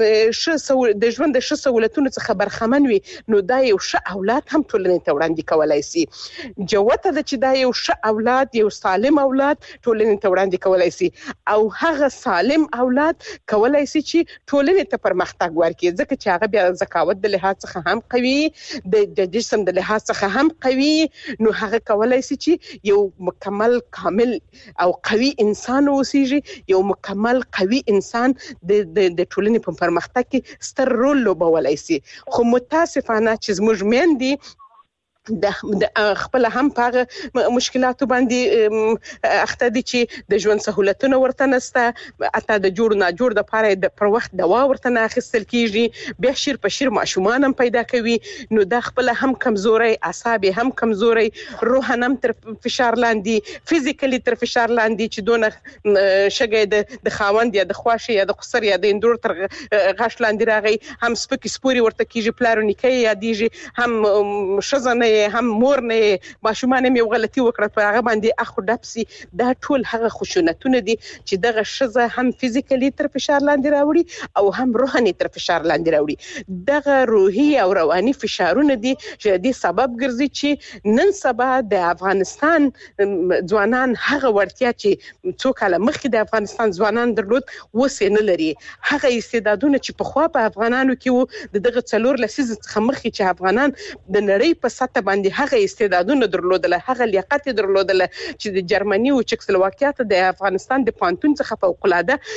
د ژوند د ښه سہولتونو څخه برخمن وي، نو دا یو ښه اولاد هم ټولنې ته وړاندې کولای سي. جوته ده چې دا یو ښه اولاد، یو سالم اولاد ټولنې ته وړاندې کولای سي، او هغه سالم اولاد کولای سي چې ټولنې ته پرمختګ ورکړي، ځکه چې هغه بیا ذکاوت د لحاظ څخه هم قوي، د جسم د لحاظ څخه هم قوي، نو هغه کولای سي چې یو مکمل کامل او قوي انسان اوسېږي، یو مکمل قوي انسان د ټولنې په پرمختګ کې ستر رول لوبولای سي. خو متاسفانه چې زموږ میندې د خپل هم په مشکلاتو باندې اخته دي چې د ژوند سہولتونه ورته نشته، اته د جوړ نه جوړ د پاره د پر وخت دوا ورته نه اخیستل کیږي، بیا شیر په شیر ماشومان هم پیدا کوي، نو د خپل هم کمزوري، اعصاب هم کمزوري، روح هم تر فشار لاندې، فزیکلی تر فشار لاندې، چې دونه شګه د خاوند یا د خواشه یا د قصر یا د اندور تر غاښ لاندې راغی، هم سپکی سپوري ورته کیږي، پلارو نکي یادېږي، هم شزنه هم مور نه ماشومان هم یو غلطي وکړه په هغه باندې اخو ډپسي. دا ټول هغه خشونتونه دي چې دغه شزه هم فزیکلی تر فشار لاندې راوړي او هم روحاني تر فشار لاندې راوړي. دغه روحي او رواني فشارونه دي چې د سبب ګرځي چې نن سبا د افغانستان ځوانان هغه ورتیا چې څو کاله مخکې د افغانستان ځوانان درلود وسه نه لري، هغه استعدادونه چې په خوا په افغانانو کې وو دغه څلور لسیز څخه مخکې چې افغانان د نړۍ په سطح باندې هغه استعدادونه درلودله، هغه لیاقت درلودله چې د جرمني او چکسلواکیا ته د افغانستان د پانتون څخه فوق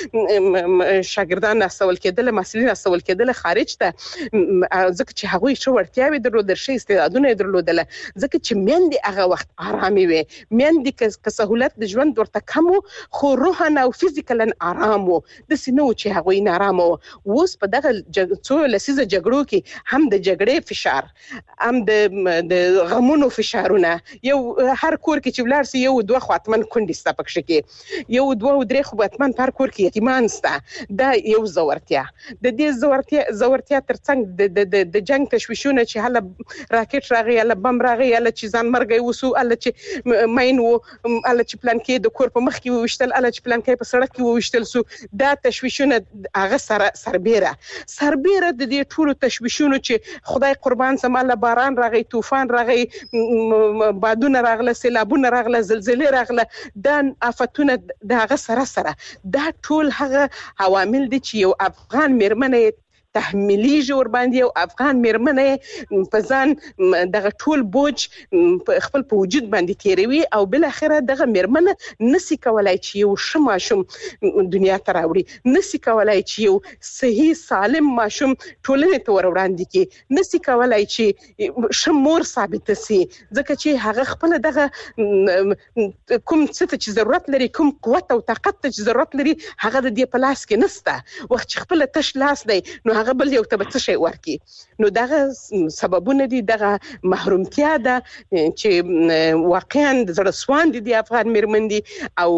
العاده شاګردان استول کېدل، مسؤلین استول کېدل خارج ته، ځکه چې هغه شو ورتیاوي درلودل، شي استعدادونه درلودله، ځکه چې میندې هغه وخت آرامي وي، میندې که سہولت د ژوند ورته کم خو روحانه او فزیکلا آرام وو، د سينو چې هغه نه آرام وو. اوس په دغه څو لسیزه جګړو کې هم د جګړې فشار، هم د غمونو فشارونه، یو هر کور کې چې ولر سي یو دوه خاطمن کندي ستا پکښ کې، یو دوه درې خو باتمن پر کور کې یتیمان ستا، دا یو زورتیا. د دې زورتیا ترڅنګ د جنگ تشویشونه چې هله راکټ راغی، هله بم راغی، هله چې ځان مرګ وسو، هله چې ماين وو، هله چې پلان کې د کور په مخ کې وشتل، هله چې پلان کې په سړک کې وشتل سو، دا تشویشونه هغه سربېره د دې ټولو تشویشونو چې خدای قربان سماله باران راغی، طوفان راغی، بادونه راغله، سیلابونه راغله، زلزلې راغله، دا آفتونه د هغه سره دا ټول هغه عوامل دي چې یو افغان میرمنه تحمیلیږي ور باندې، او افغان میرمنه په ځان دغه ټول بوج خپل په وجود باندې تیروي، او بل اخره دغه میرمنه نسی کولای چې یو ښه ماشوم دنیا ته راوړي، نسی کولای چې یو صحیح سالم ماشوم ټولنې ته ور وړاندې کړي، نسی کولای چې ښه مور ثابت سي، ځکه چې هغه خپل دغه کوم څه چې ضرورت لري، کوم قوت او طاقت چې ضرورت لري، هغه د دې په لاس کې نشته. وخت چې خپل تش لاس دی نو هغه بل یو ته څه شي ورکی، نو دغه سببونه دي، دغه محرومتیا ده چې واقعا د زړه سوان دي افغان میرمن دي، او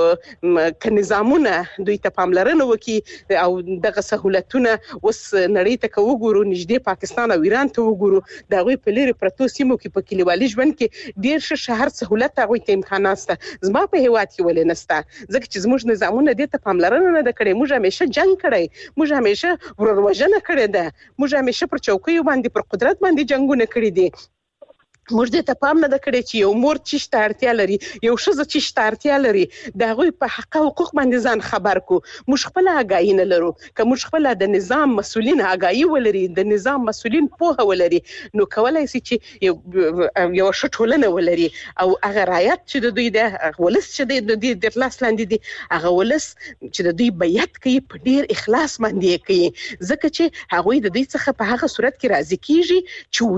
ک نظامونه دوی ته پاملرنه وکي او دغه سہولتونه وس نړۍ ته وګورو، نږدې پاکستان او ایران ته وګورو، دا غوي په لري پرتو سیمو کې په کلیوالي ژوند کې ډیر ښه شهر سہولت هغه ته امکانات شته، زما په هیواد کې ولې نشته، ځکه چې زموږ نظامونه دې ته پاملرنه نه کړې، موږ همیشه جنگ کړی، موږ همیشه وژنه کړې ده، موږ همیشه پر چوکیو باندې پر قدرت باندې جنگونه کړې دي. موږ دې ته پام نه کړی چې یو مور چشته اړتیا لري، یو ښځه چشته اړتیا لري، د هغوی په حق او حقوق باندې ځان خبر کو. موږ خپل آګاهي نه لرو، که موږ خپل د نظام مسؤلین آګاهي ولري، د نظام مسؤلین پوهه ولري، نو کولای شي چې یو ښه ټولنه ولري، او هغه رعایت چې د دوی د ولس چې د دوی د لاس لاندې دي، هغه ولس چې د دوی بیعت کوي په ډیر اخلاص باندې کوي، ځکه چې هغوی د دوی څخه په هغه صورت کې راضي کیږي چې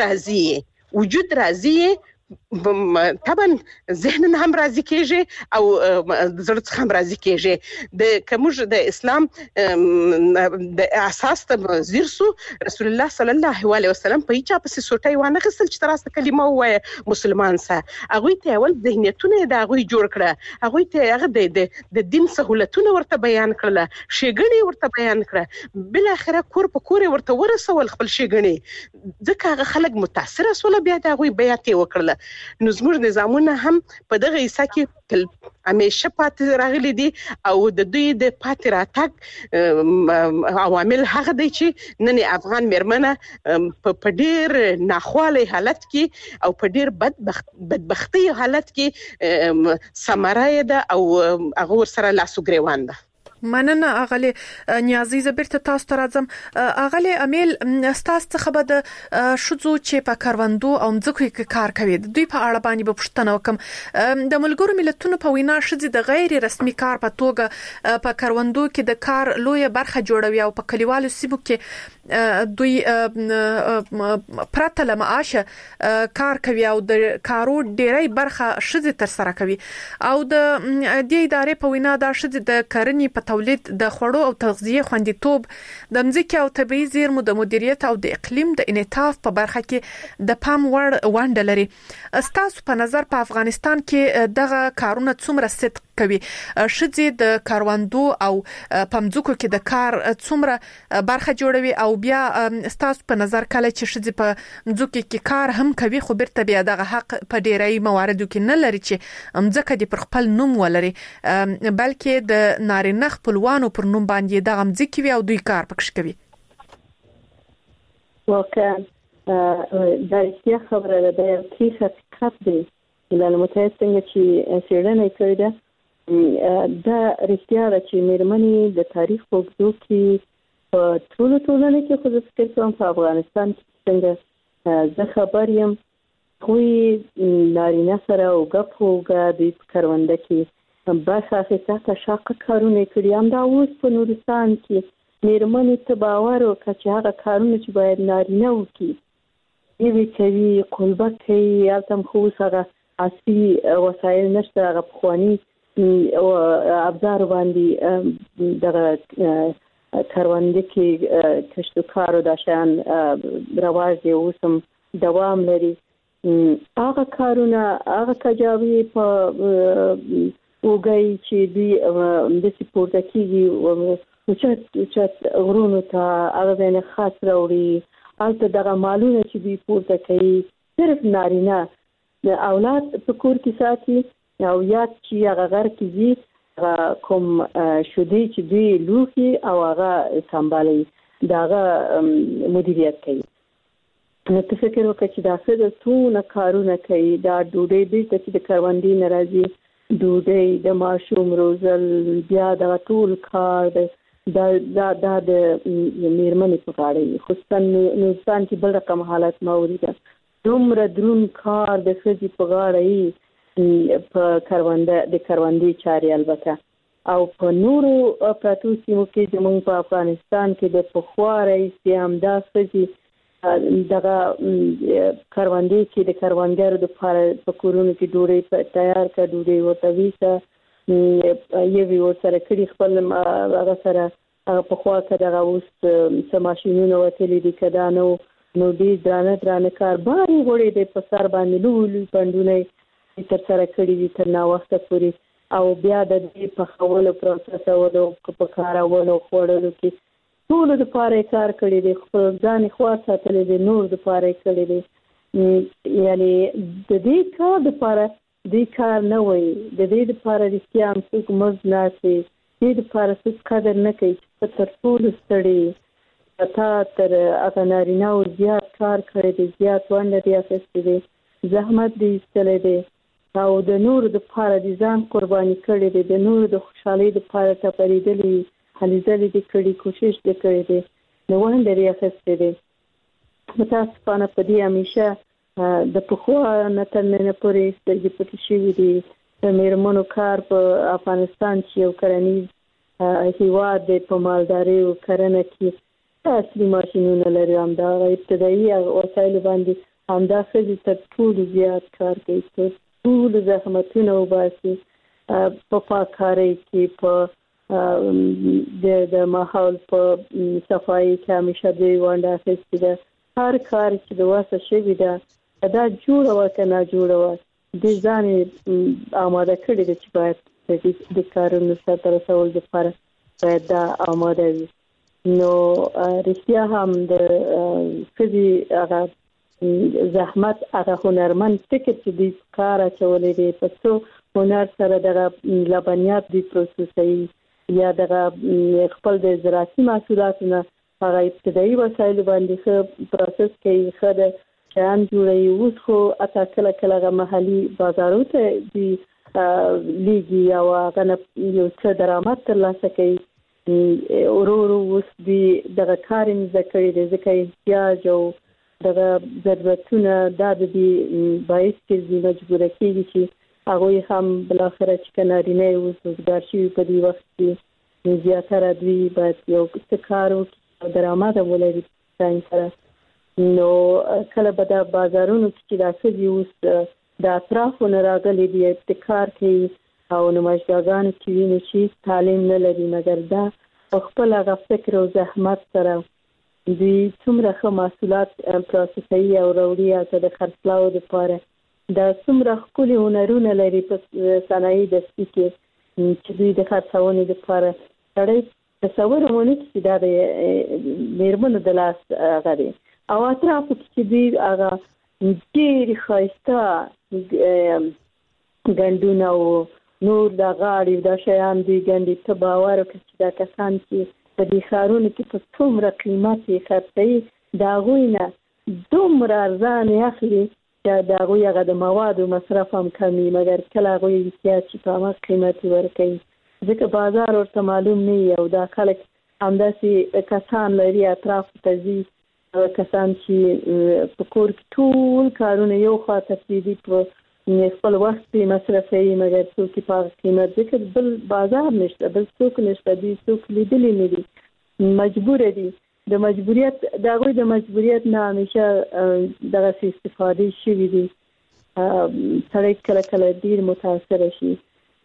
وجود راضي طبعا ذهن هم راضي کیږي او زړه څخه هم راضي کیږي. د کومج د اسلام د اساس ته زیر سو رسول الله صلی الله علیه وسلم په هیڅ په سوټي وانه خپل چې تراسته کلمه وای مسلمان سه هغه ته اول ذهنیتونه د هغه جوړ کړه، هغه ته هغه د دین سہولتونه ورته بیان کړل، شیګنی ورته بیان کړه، بل اخره کور په کور ورته ورسول خپل شیګنی، ځکه هغه خلک متاثر اسول، بیا د هغه بیعت وکړل. نو زموږ نظامونه هم په دغه حصہ کې همیشه پاتې راغلي دي او د دوی د پاتې راتګ عوامل هغه دی چې نن افغان مېرمنه په ډېر ناخوالي حالت کې او په ډېر بدبختی حالت کې سمره ده او هغه ورسره لاسو ګریوان ده. مننه اغلی نیازي زبرته تاسو ته راځم. اغلی امیل ستاسو څخه به د شذو چې په کاروندو او مځکو کې کار کوي د دوی په اړه باندې به پوښتنه وکم. د ملګرو ملتونو په وینا شذې د غیر رسمي کار په توګه په کاروندو کې د کار لوی برخه جوړوي او په کلیوالو سیمو کې دوی پرته له معاشه کار کوي او د کارو ډیری برخه شذې تر سره کوي او د دې ادارې په وینا دا شذې د کرنې په تولید د خوړو او تغذیه خوندیتوب د مځکې او طبيعي زیرمو د مدیریت او د اقلیم د انعطاف په برخه کې د پام وړ ونډه لري. ستاسو په نظر په افغانستان کې دغه کارونه څومره صدق کوي؟ شذې د کاروندو او پمځکو کې د کار څومره برخه جوړوي او بیا ستاسو په نظر کله چې شذې په مځکو کې کار هم کوي خو بیرته بیا دغه حق په ډیری مواردو کې نه لري چې مځکه د پر خپل نوم ولري بلکې د نارینه خپلوانو پر نوم باندې د مځکې وي او دوی کار پکښ کوي؟ واقعا دا رښتیا خبره ده، دا یو حقیقت دی. ملل متحد څنګه چې څېړنه کړې ده دا رښتیا ده چې مېرمنې د تاریخ په اوږدو کې په ټولو ټولنو کې خو زه فکر کوم په افغانستان کې څنګه زه خبر یم خو نارینه سره اوږه په اوږه د کرونده کې برخه اخیسته شاقه کارونه کړي. همدا اوس په نورستان کې مېرمنې ته باور وکړه چې هغه کارونه چې باید نارینه وکړي یوې کوي، قلبه کوي. هلته هم خو اوس هغه عصري وسایل نشته، هغه پخواني ابزار باندې دغه کرونده کې کشت و کار او دا شیان رواج دی، اوس هم دوام لري. هغه کارونه هغه کجاوي په وګړي چې دوی د سپورت کېږي چې غرونو ته هغه نه خاص راوړي. البته دغه مالونه چې دوی پورته کوي صرف نارینه د اولاد په کور کې ساتي او یا چې هغه غر کېږي کوم شودي چې دوی لوخي او هغه سمبالي دغه مدیریت کوي. نو ته فکر وکړه چې دا څه د ټول کارونه کوي. دا ډوډۍ دې چې د کروندې ناراضي ډوډۍ د ماشوم روزل بیا د ټول کار دا د میرمنې په غاړه خصوصا نورستان کې بل رقم حالت موجوده. دومره درون کار د ښځې په غاړه په کرونده د کروندې چارې البته او په نورو پراتو سیمو کې زموږ په افغانستان کې د پخوا رئیس همدا ښځې دغه کروندې کې د کروندګرو لپاره په کورونو کې ډوډۍ تیار کړه، ډوډۍ ورته ویسه یوې ورسره کړي خپل هغه سره په خوا کې دغه اوس څه ماشینونه وتلي دي که دا نو ډېر درانه کار بارې غوړې دی په سر باندې لوی پنډونه تر سره کړي دي تر ناوخته پورې او بیا د دې پخولو پروسسولو په کارولو خوړلو کې ټولو دپاره یې کار کړی دی، خپل ځان یې خوا ساتلی دی، نور دپاره یې کړی دی. یعنې د دې کار دپاره دې کار نه وایي، د دې دپاره رښتیا هم څوک مزد نه اخلي، دې دپاره څوک قدر نه کوي چې ته تر ټولو ستړی تا تر هغه نارینهو زیات کار کړی دی، زیات ونډه دې اخیستی دی، زحمت دې ایستلی دی او د نورو دپاره دې ځان قرباني کړی دی، د نورو د خوشحالۍ دپاره ټپرېدلی هلې ځلې دې کړي، کوشش دې کړی دی، نو ونډه دې اخیستی دی. متاسفانه په دې همیشه د پخوا نه تر ننه پورې سترګې پټې شوي دي. د مېرمنو کار په افغانستان چې یو کرنیز هېواد دی په مالدارۍ او کرنه کې اصلي ماشینونه لري، همدا ابتدایي وسایلو باندې همدا ښځې تر ټولو زیات کار کوي، تر ټولو زحمتونه وباسي په پاککارۍ کې، په د ماحول په صفایي کې همیشه دوی ونډه اخیستې ده. هر کار چې د وسه شوي ده دا جوړه وه که ناجوړه وه دې ځان یې آماده کړې ده چې باید د کارونو سرته رسولو لپاره باید دا آماده وي. نو رښتیا هم د ښځې هغه زحمت هغه هنرمند فکر چې د کار چولې دی په څو هنر سره د لبنیات دی پروسسي یا د خپل د زراعتي محصولاتو هغه ابتدایي وسایل باندې پروسس کوي خدای شان جوړي اوس خو اته کله محلي بازارونو ته دی لیږي او هغه یو څه درآمد ترلاسه کوي ورو اوس دی د کارین ذکر دی ځکه احتیاج او د ضرورتونه د دې باعث کې مجبور کیږي چې هغه هم بل اخر چې کنارینه اوس وزګار شي په دې وخت کې زیاتره دوی باید یو څه کار او درآمد ولري څنګه سره نو کله به د بازارونو کې راځي اوس د اطرافو نه راغلي دي ابتکار کوي او نمایشګاهانو کې ویني چې تعلیم نه لري مګر دا خپل هغه فکر او زحمت سره دوی څومره ښه محصولات پروسسوي او راوړي د خرڅلاو لپاره دا څومره ښکلي هنرونه لري په صنایع دستي کې چې دوی د خرڅونې لپاره سړی تصور مونږ چې دا د میرمنو د لاس غړي او اطرافو کې دوی هغه ډېر ښایسته ګندونه او نور د غاړې د شیان دوی ګندي ته باور وکړي چې دا کسان چې په دې ښارونو کې په څومره قیمت یې خرڅوي د هغوی نه دومره ارزان یې اخلي چې د هغوی هغه د موادو مصرف هم کمي مګر کله هغوی احتیاج چې په هماغه قیمت یې ورکوي ځکه بازار ورته معلوم نه وي او دا خلک همداسې کسان لري اطرافو ته ځي کسان چې په کور کې ټول کارونه یو خواته پرېږدي په خپل وخت پرې مصرفوي مګر څوک یې په هغه قیمت ځکه بل بازار نشته بل څوک نشته دوی څوک لیدلی نه دي مجبوره دي د مجبوریت د هغوی د مجبوریت نه همیشه دغسې استفادې شوي دي سړی کله کله ډېر متاثره شي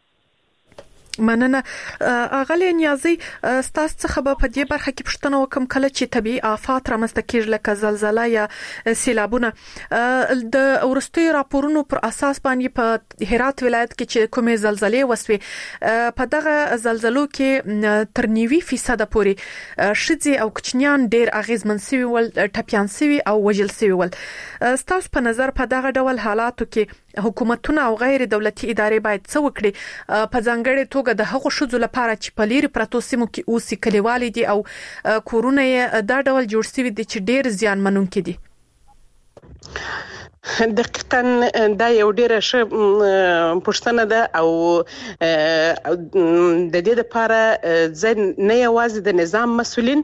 مننه اغلی نیازي ستاسو څخه په دې برخه کې پوښتنه وکم کله چې طبي آفات رامنځته کیږي لکه زلزلہ یا سیلابونه د ورستي راپورونو پر اساس باندې په هرات ولایت کې چې کومې زلزلې وسوي په دغه زلزلو کې تر 90% پورې شذي او کوچنیان ډېر اغیزمن سوي ول ټپيان سوي او وجل سوي ول ستاسو په نظر په دغه ډول حالاتو کې حکومتونه او غیر دولتي ادارې باید څه وکړي په ځانګړي توګه د هغو شذو لپاره چې په لري پرتو سیمو کې اوسې کلیوالي دي او کورونه یې دا ډول جوړ شوي دي چې ډېر زیان منونکي دي دقیقاً دا یو ډیره ښه پوښتنه ده او د دې لپاره نه یوازې د نظام مسؤلین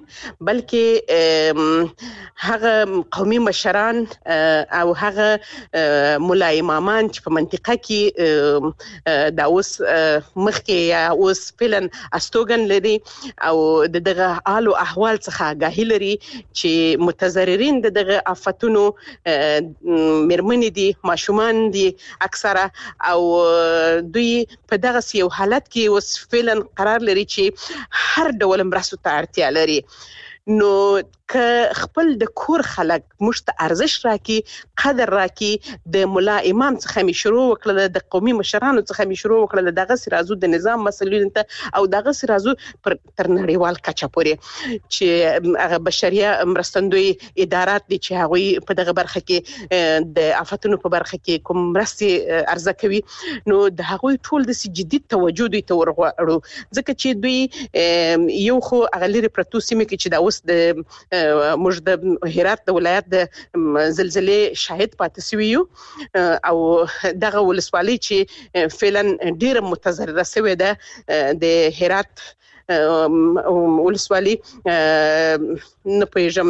بلکې هغه قومي مشران او هغه مولا امامان چې په منطقه کې دا اوس مخکې یا اوس فعلا استوګن لري او دغه حال او احوال څخه آگاهي لري چې متضررین دغه آفتونو مېرمنې دي ماشومان دي اکثره او دوی په دغه یو حالت کې اوس فعلا قرار لري چې هر ډول مرستو ته اړتیا لري نو که خپل د کور خلک مشت ارزش راکي قدر راکي د مولا امام څخه می شروع وکړه د قومي مشرانو څخه می شروع وکړه دغه سرازو د نظام مسؤلین ته او دغه سرازو پر تر نړیوال کچه پورې چې هغه بشريه مرستندوی ادارات دي چې هغه په دغه برخه کې د آفتونو په برخه کې کوم مرستي ارزه کوي نو د هغه ټول د جدي توجه دوی ته ورغړو ځکه چې دوی یو خو اغلری پرتو سیمه کې چې دا اوس د موږ د هرات د ولایت د زلزلې شاهد پاتې شوی او دغه ولسوالۍ چې فعلا ډیره متضرره شوې ده د هرات ولسوالۍ نه پېژم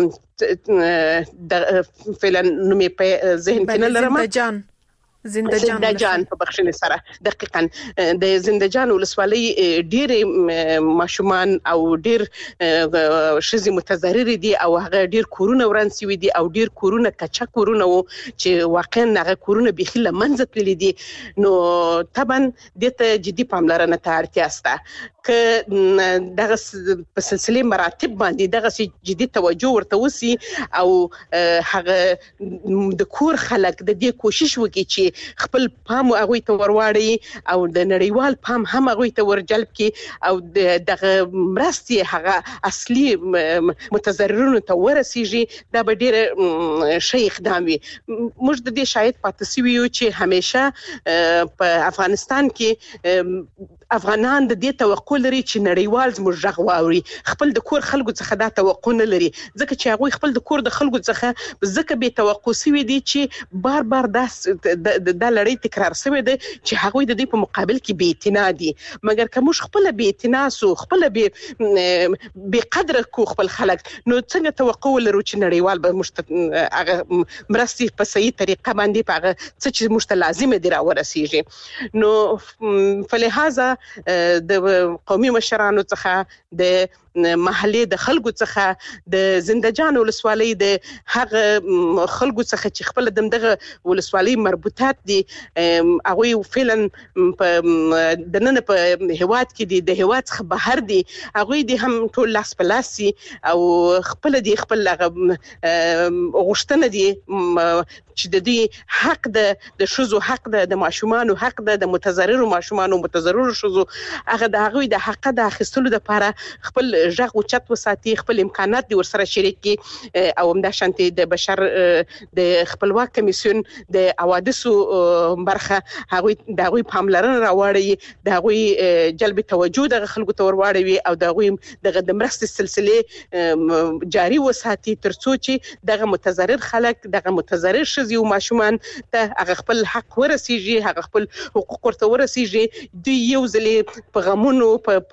فعلا نومې په ذهن کې نه لرم زندجان په بخښنې سره دقیقاً د زندجان ولسوالۍ ډېر ماشومان او ډېر شذي متضرر دي او هغه ډېر کورونه وران شوي دي او ډېر کورونه کچا کورونه وو چې واقعا هغه کورونه بيخي لمنځه تللي دي نو طبعا دته جدي پاملرنه ته اړتیا شته ک دغه په سلسله مراتب باندې دغه جدي توجه ورته وسی او هغه د کور خلک د دې کوشش وکړي چې خپل پام هغه ته ورواړي او د نړیوال پام هم هغه ته ورجلب کړي او دغه مرستي هغه اصلي متضررونو ته ورسیږي دا به ډېر شي اقدام وي. موږ د دې شاید پاتې سوي یو چې همیشه په افغانستان کې افغانان د دې توقع لري چې نړیوال زموږ غږ واوري. خپل د کور خلکو څخه دا توقع نه لري ځکه چې هغه خپل د کور د خلکو څخه ځکه به توقع سوي دي چې بار بار د لړۍ تکرار سوي دي چې هغه د دې په مقابل کې بې اعتنا دي. مګر که موږ خپل بې اعتنا سو خپل بې قدر کو خپل خلک نو څنګه توقع لرو چې نړیوال به موږ هغه مرستي په صحیح طریقه باندې په هغه څه چې موږ ته لازم دي راورسیږي. نو فلهذا د قومي مشرانو څخه د محلي د خلکو څخه د زنده‌جان ولسوالۍ د هغه خلکو څخه چې خپل دغه ولسوالۍ مربوطات دي هغه فعلا د نن په هواد کې دي د هواد څخه بهر دي هغه دي هم ټول لاس په لاس او خپل دي خپل غوښتنه دي چې د دې حق د شوزو حق د ماشومان حق د متضرر ماشومان او متضرر شوزو هغه د هغه د حق د اخیستلو لپاره خپل ژغ او چت وساتي خپل امکانات دي ورسره شریک کی او همدا شانتي د بشر د خپلواک کمیسیون د حوادثو برخه هغه د هغه پاملرنه راوړي د هغه جلب توجه د خلکو ته ورواړي او د هغه د مرستې سلسله جاري وساتي ترڅو چې دغه متضرر خلک دغه متضرر شزي او ماشومان ته هغه خپل حق ورسیږي هغه خپل حقوق ورته ورسیږي دوی یو ځلې په غمونو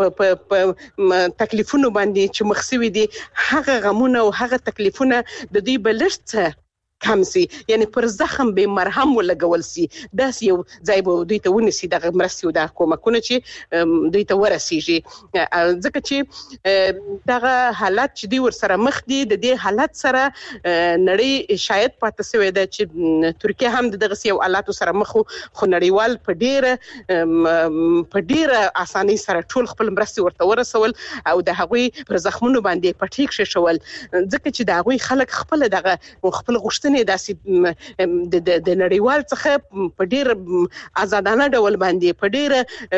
په تکلیفونو باندې چې مخسوي دي هغه غمونه او هغه تکلیفونه د دوی بلشت کم سي یعنی پر زخم به مرهم ولګول سي داس یو ځای به دوی ته ونیسي د مرستي او د کومکونه چې دوی ته ورسیږي ځکه چې دغه حالت چې دوی ورسره مخ دي د دې حالت سره نړۍ شاید پاتې سوی ده چې ترکیه هم دغه یو حالات سره مخ خو نړیوال په ډیره اسانۍ سره ټول خپل مرستي ورته ورسول او د هغوی پر زخمونو باندې پټیک شول ځکه چې د هغوی خلک خپل دغه خپل غوښتنې داسې د نړیوال څخه په ډیر آزادانه ډول باندې په ډیر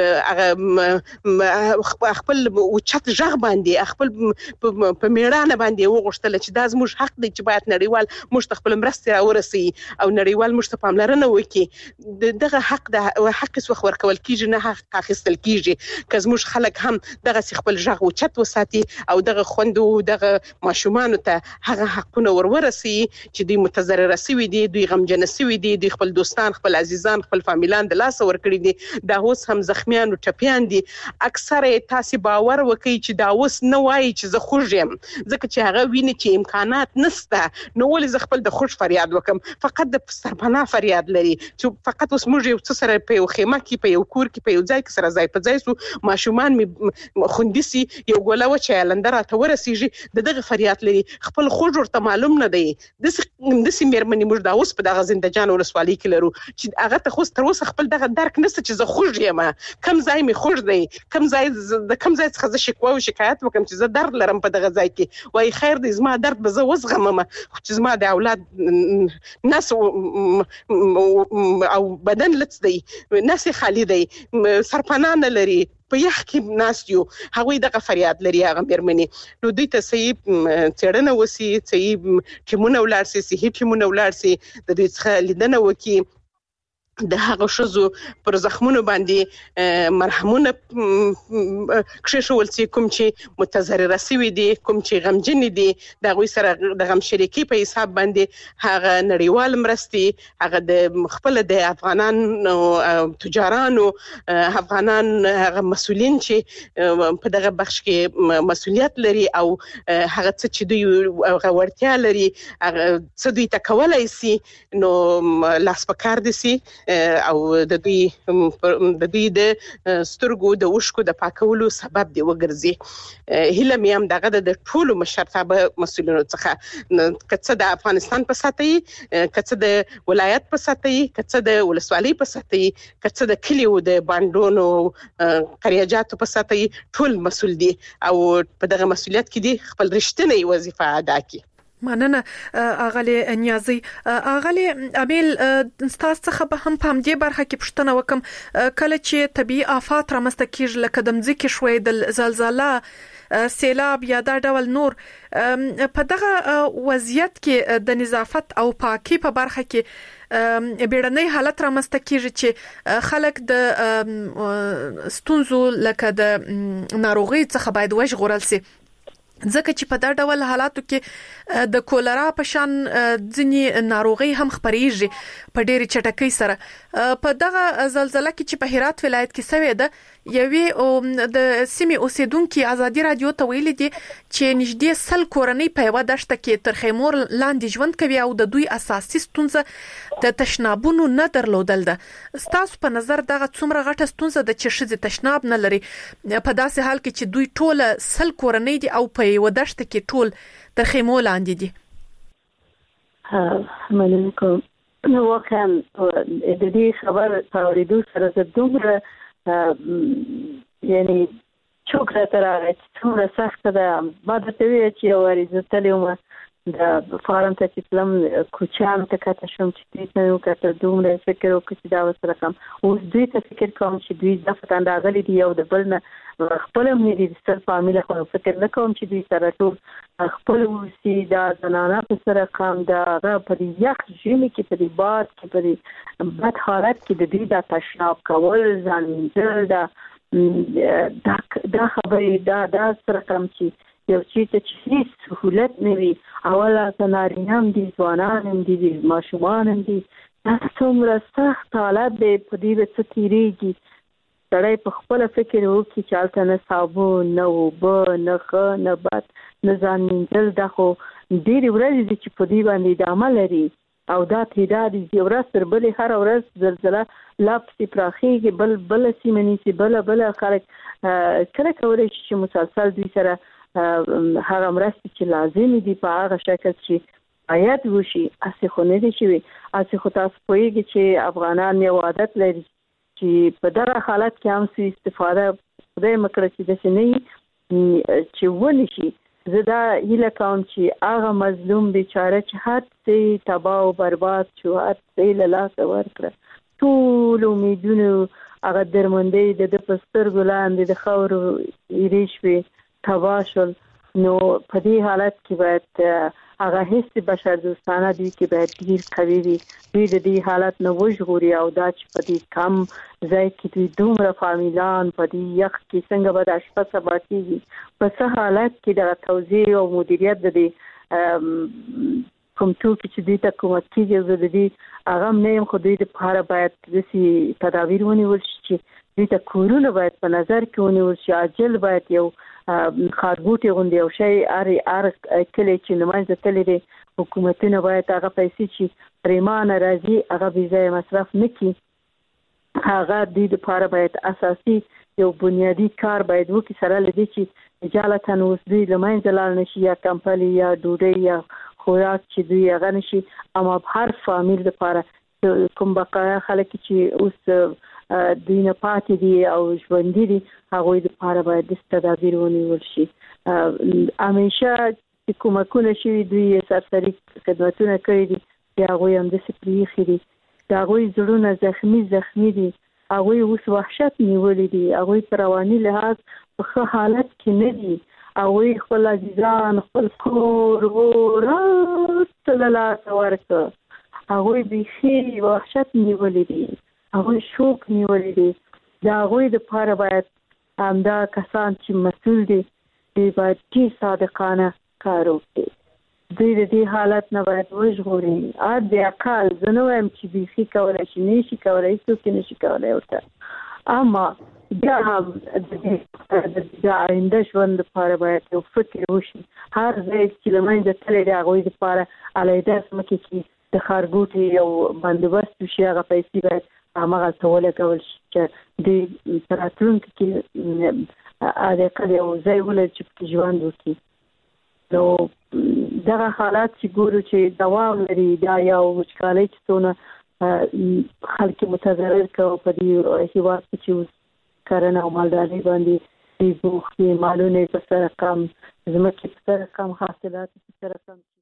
خپل اوچت ژغ باندې خپل په میړانه باندې وغوښتل چې دا زموږ حق دی چې باید نړیوال موږ خپل مرستې راورسي او نړیوال موږ ته پاملرنه وکړي دغه حق د حق څخه ورکول کیږي نه حق اخیستل کیږي که زموږ خلک هم دغه خپل ژغ اوچت وساتي او دغه خوندو دغه ماشومان ته هغه حقونه ورورسي چې دوی متضرر سوي دي دوی غمجن سوي دي دوی خپل دوستان خپل عزیزان خپل فامیلان د لاس ورکړي دي دا اوس هم زخمیان او ټپيان دي اکثره تاسو باور وکړي چې دا اوس نه وایي چې زه خوږ یم ځکه چې هغه ویني چې امکانات نشته نو ولې زه خپل د خوش فریاد وکم فقط د سرپناه فریاد لري چې فقط اوس موږ یو څه سره په یو خیمه کې په یو کور کې په یو ځای کې سره ځای په ځای سو ماشومان می خوندسي یو ګوله و چې لندره ته ورسیږي دغه فریاد لري خپل خوږ ورته معلوم نه دی د سیمرمنې موږ دا اوس په دغه زنده‌جان ولسوالۍ کې لرو چې هغه ته خو تر اوسه خپل دغه درک نشته چې زه خوږ یم کم ځای می خوږ دی کم ځای څخه زه شکوه او شکایت وکم چې زه درد لرم په دغه ځای کې وای خیر دی زما درد به زه وزغمم چې زما د اولاد نس او بدن لڅ دی نس خالی دی سرپناه نه لري په یخ کې ناست یو هغوی دغه فریاد لري هغه مېرمنې نو دوی ته صحیح څېړنه وسي صحیح ټیمونه ولاړ سي صحیح ټیمونه ولاړ سي د دوی څخه لیدنه وکړي د هغه شزو پر زخمونو باندې مرهمونه کښېښول سي کوم چې متضرره سوي دي کوم چې غمجن دي د هغوی سره د غم شریکي په حساب باندې هغه نړیوال مرستې هغه د خپل د افغانانو تجارانو افغانان هغه مسؤلین چې په دغه بخش کې مسؤلیت لري او هغه څه چې دوی هغه وړتیا لري هغه څه دوی ته کولای سي نو لاس په کار دي سي او د دوی د سترګو د وشکو د پاکولو سبب دی وګرځي. هله مې هم دغه د ټولو مشرتابه مسولینو څخه کڅه د افغانستان په ساتي، کڅه د ولایت په ساتي، کڅه د ولسوالۍ په ساتي، کڅه د کلیو د باندونو قریاجاتو په ساتي، ټول مسول دي او په دغه مسولیت کې دي خپل رښتینی وظیفه ادا کړي. مننه اغلی نیازي. اغلی امیل ستاسو څخه به هم په همدې برخه کې پوښتنه وکم، کله چې طبيعي آفات رامنځته کیږي لکه د مځکې شوي د زلزلہ، سیلاب یا دا ډول نور، په دغه وضعیت کې د نظافت او پاکي په برخه کې بیړنۍ حالت رامنځته کیږي چې خلک د ستونزو لکه د ناروغي څخه باید وژغورل شي، ځکه چې په دا ډول حالاتو کې د کولرا په شان ځینی ناروغي هم خپريږي په ډېری چټکۍ سره. په دغه زلزلہ کې چې په هرات ولایت کې سوي ده، یوې د سیمې اوسیدونکو ازادي رادیو ته ویل دي چې نږدې 100 کورنۍ په یو دشته کې تر خیمور لاندې ژوند کوي او د دوی اساسي ستونزه د تشنابونو نه درلودل ده. ستاسو په نظر دغه څومره غټه ستونزه ده چې شذ تشناب نه لري په داسې حال کې چې دوی ټول 100 کورنۍ دي او په یو دشته کې ټول تر خیمو لاندې دي؟ مننه کوم. نو واقعا د دې خبر اوریدو سره د دومره یعنی چوک را راغی څومره سخت ده. ما درته ویل چې یو واري زه تللی وم د فارم ته چې تلم کوچیانو ته کته شوم چې دوی ته مې وکتل، دومره فکر وکړ چې دا ورسره کوم. اوس دوی ته فکر کوم چې دوی دفتن راغلي دي یو د بل نه خپل هم دي ستر فامیله، خو فکر نه کوم چې دوی سره ټول خپل اوسي. دا زنانه په سره قام دا په دې یخ ژمي کې په دې باد کې په دې بد حالت کې د دوی دا تشناب کول ځان مینځل دا خبرې دا سره کوم چې یو چې هیڅ سهولت نه وي. اوله نارینه هم دي، ځوانان هم دي، ماشومان هم دي. دا څومره سخت حالت دی، په دې به څه تېرېږي. سړی په خپله فکر وکړي چې هلته نه صابون، نه اوبه، نه ښه، نه بد، نه ځان مینځل. دا خو ډېرې ورځې دي چې په دې باندې ادامه لري او دا تعداد یو ورځ تر بلې هره ورځ زلزله لا پسې پراخېږي، بله سیمه نیسي، بله خلک کله کولی شي چې مسلسل دوی سره هغه مرستې چې لازمي دي په هغه شکل چې باید وشي. هسې خو نه دي شوي. هسې خو تاسو پوهېږئ چې افغانان یو عادت لري چې په دغه حالت کې هم څه استفاده خدای مکړه چې داسې نه وي چې ونې شي. زه دا هیله کوم چې هغه مظلوم بیچاره چې هر څه تباه او برباد شو، هر څه له لاسه ورکړه، ټول امیدونه هغه درمندۍ د په سترګو لاندې د خاورو ایرې شوې، تباه شول. نو په دې حالت کې باید هغه هیڅ بشر دوستانه دوی کې باید ډیر قوي وي. دوی د دې حالت نه وژغوري او دا چې په دې کم ځای کې دوی دومره فامیلان په دې یخ کې څنګه به د شپه سبا کېږي، په څه حالت کې د توزیع او مدیریت د دې کوم توکي چې دوی ته کومک کېږي. زه د دې هغه هم نه یم، خو دوی دپاره باید داسې تدابیر ونیول شي چې دوی ته کورونه باید په نظر کې ونیول شي. عاجل باید یو خاربوټي غوندې یو شی هر کلی چې نمانځه تللی دی، حکومتونه باید هغه پیسې چې پرېمانه راځي هغه بې ځایه مصرف نه کړي. هغه دوی دپاره باید اساسي یو بنیادي کار باید وکړي، سره له دې چې اجالتا اوس دوی له منځه لاړ نه شي، یا کمپلي یا ډوډۍ یا خوراک چې دوی هغه نه شي. اما هر فامیل دپاره کوم بقایا خلک چې اوس دوی نه پاتې دي او ژوندي دي، هغوی دپاره باید داسې تدابیر ونیول شي. همیشه چې کومکونه شوي دوی سرسري خدمتونه کړي دي، د هغوی همداسې پرېښي دي. د هغوی زړونه زخمي دي، هغوی اوس وحشت نیولي دي، هغوی په رواني لحاظ په ښه حالت کې نه دي. هغوی خپل عزیزان، خپل کور ور ټول له لاسه ورکړه. هغوی بیخي وحشت نیولي دي، هغوی شوق نیولي دي. د هغوی دپاره باید همدا کسان چې مسؤل دي دوی باید ډېر صادقانه کار وکړي. دوی د دې حالت نه باید وژغوري. د اقل زه نه وایم چې بیخي کولی شي، نه شي کولی، هېڅوک یې نه شي کولی ورته. اما بیا هم د آینده ژوند دپاره باید یو فکر وشي. هر ځای چې له منځه تللی دی هغوی دپاره علیحده ځمکې کې د ښارګوټي یو بندوبست وشي. هغه پیسې باید هغه ټول کول چې د راتلونکي کې اده کله یو ځای ولر چې ژوند وکړي. نو دغه حالات چې ګورو چې دوام لري دا یو وچکالي چې څونه خلک متضرر کوي په دې هیواد کې چې کرنه او مالداري باندې د بوختي مالونه په سره کم زمکه په سره کم حاصلات په سره کم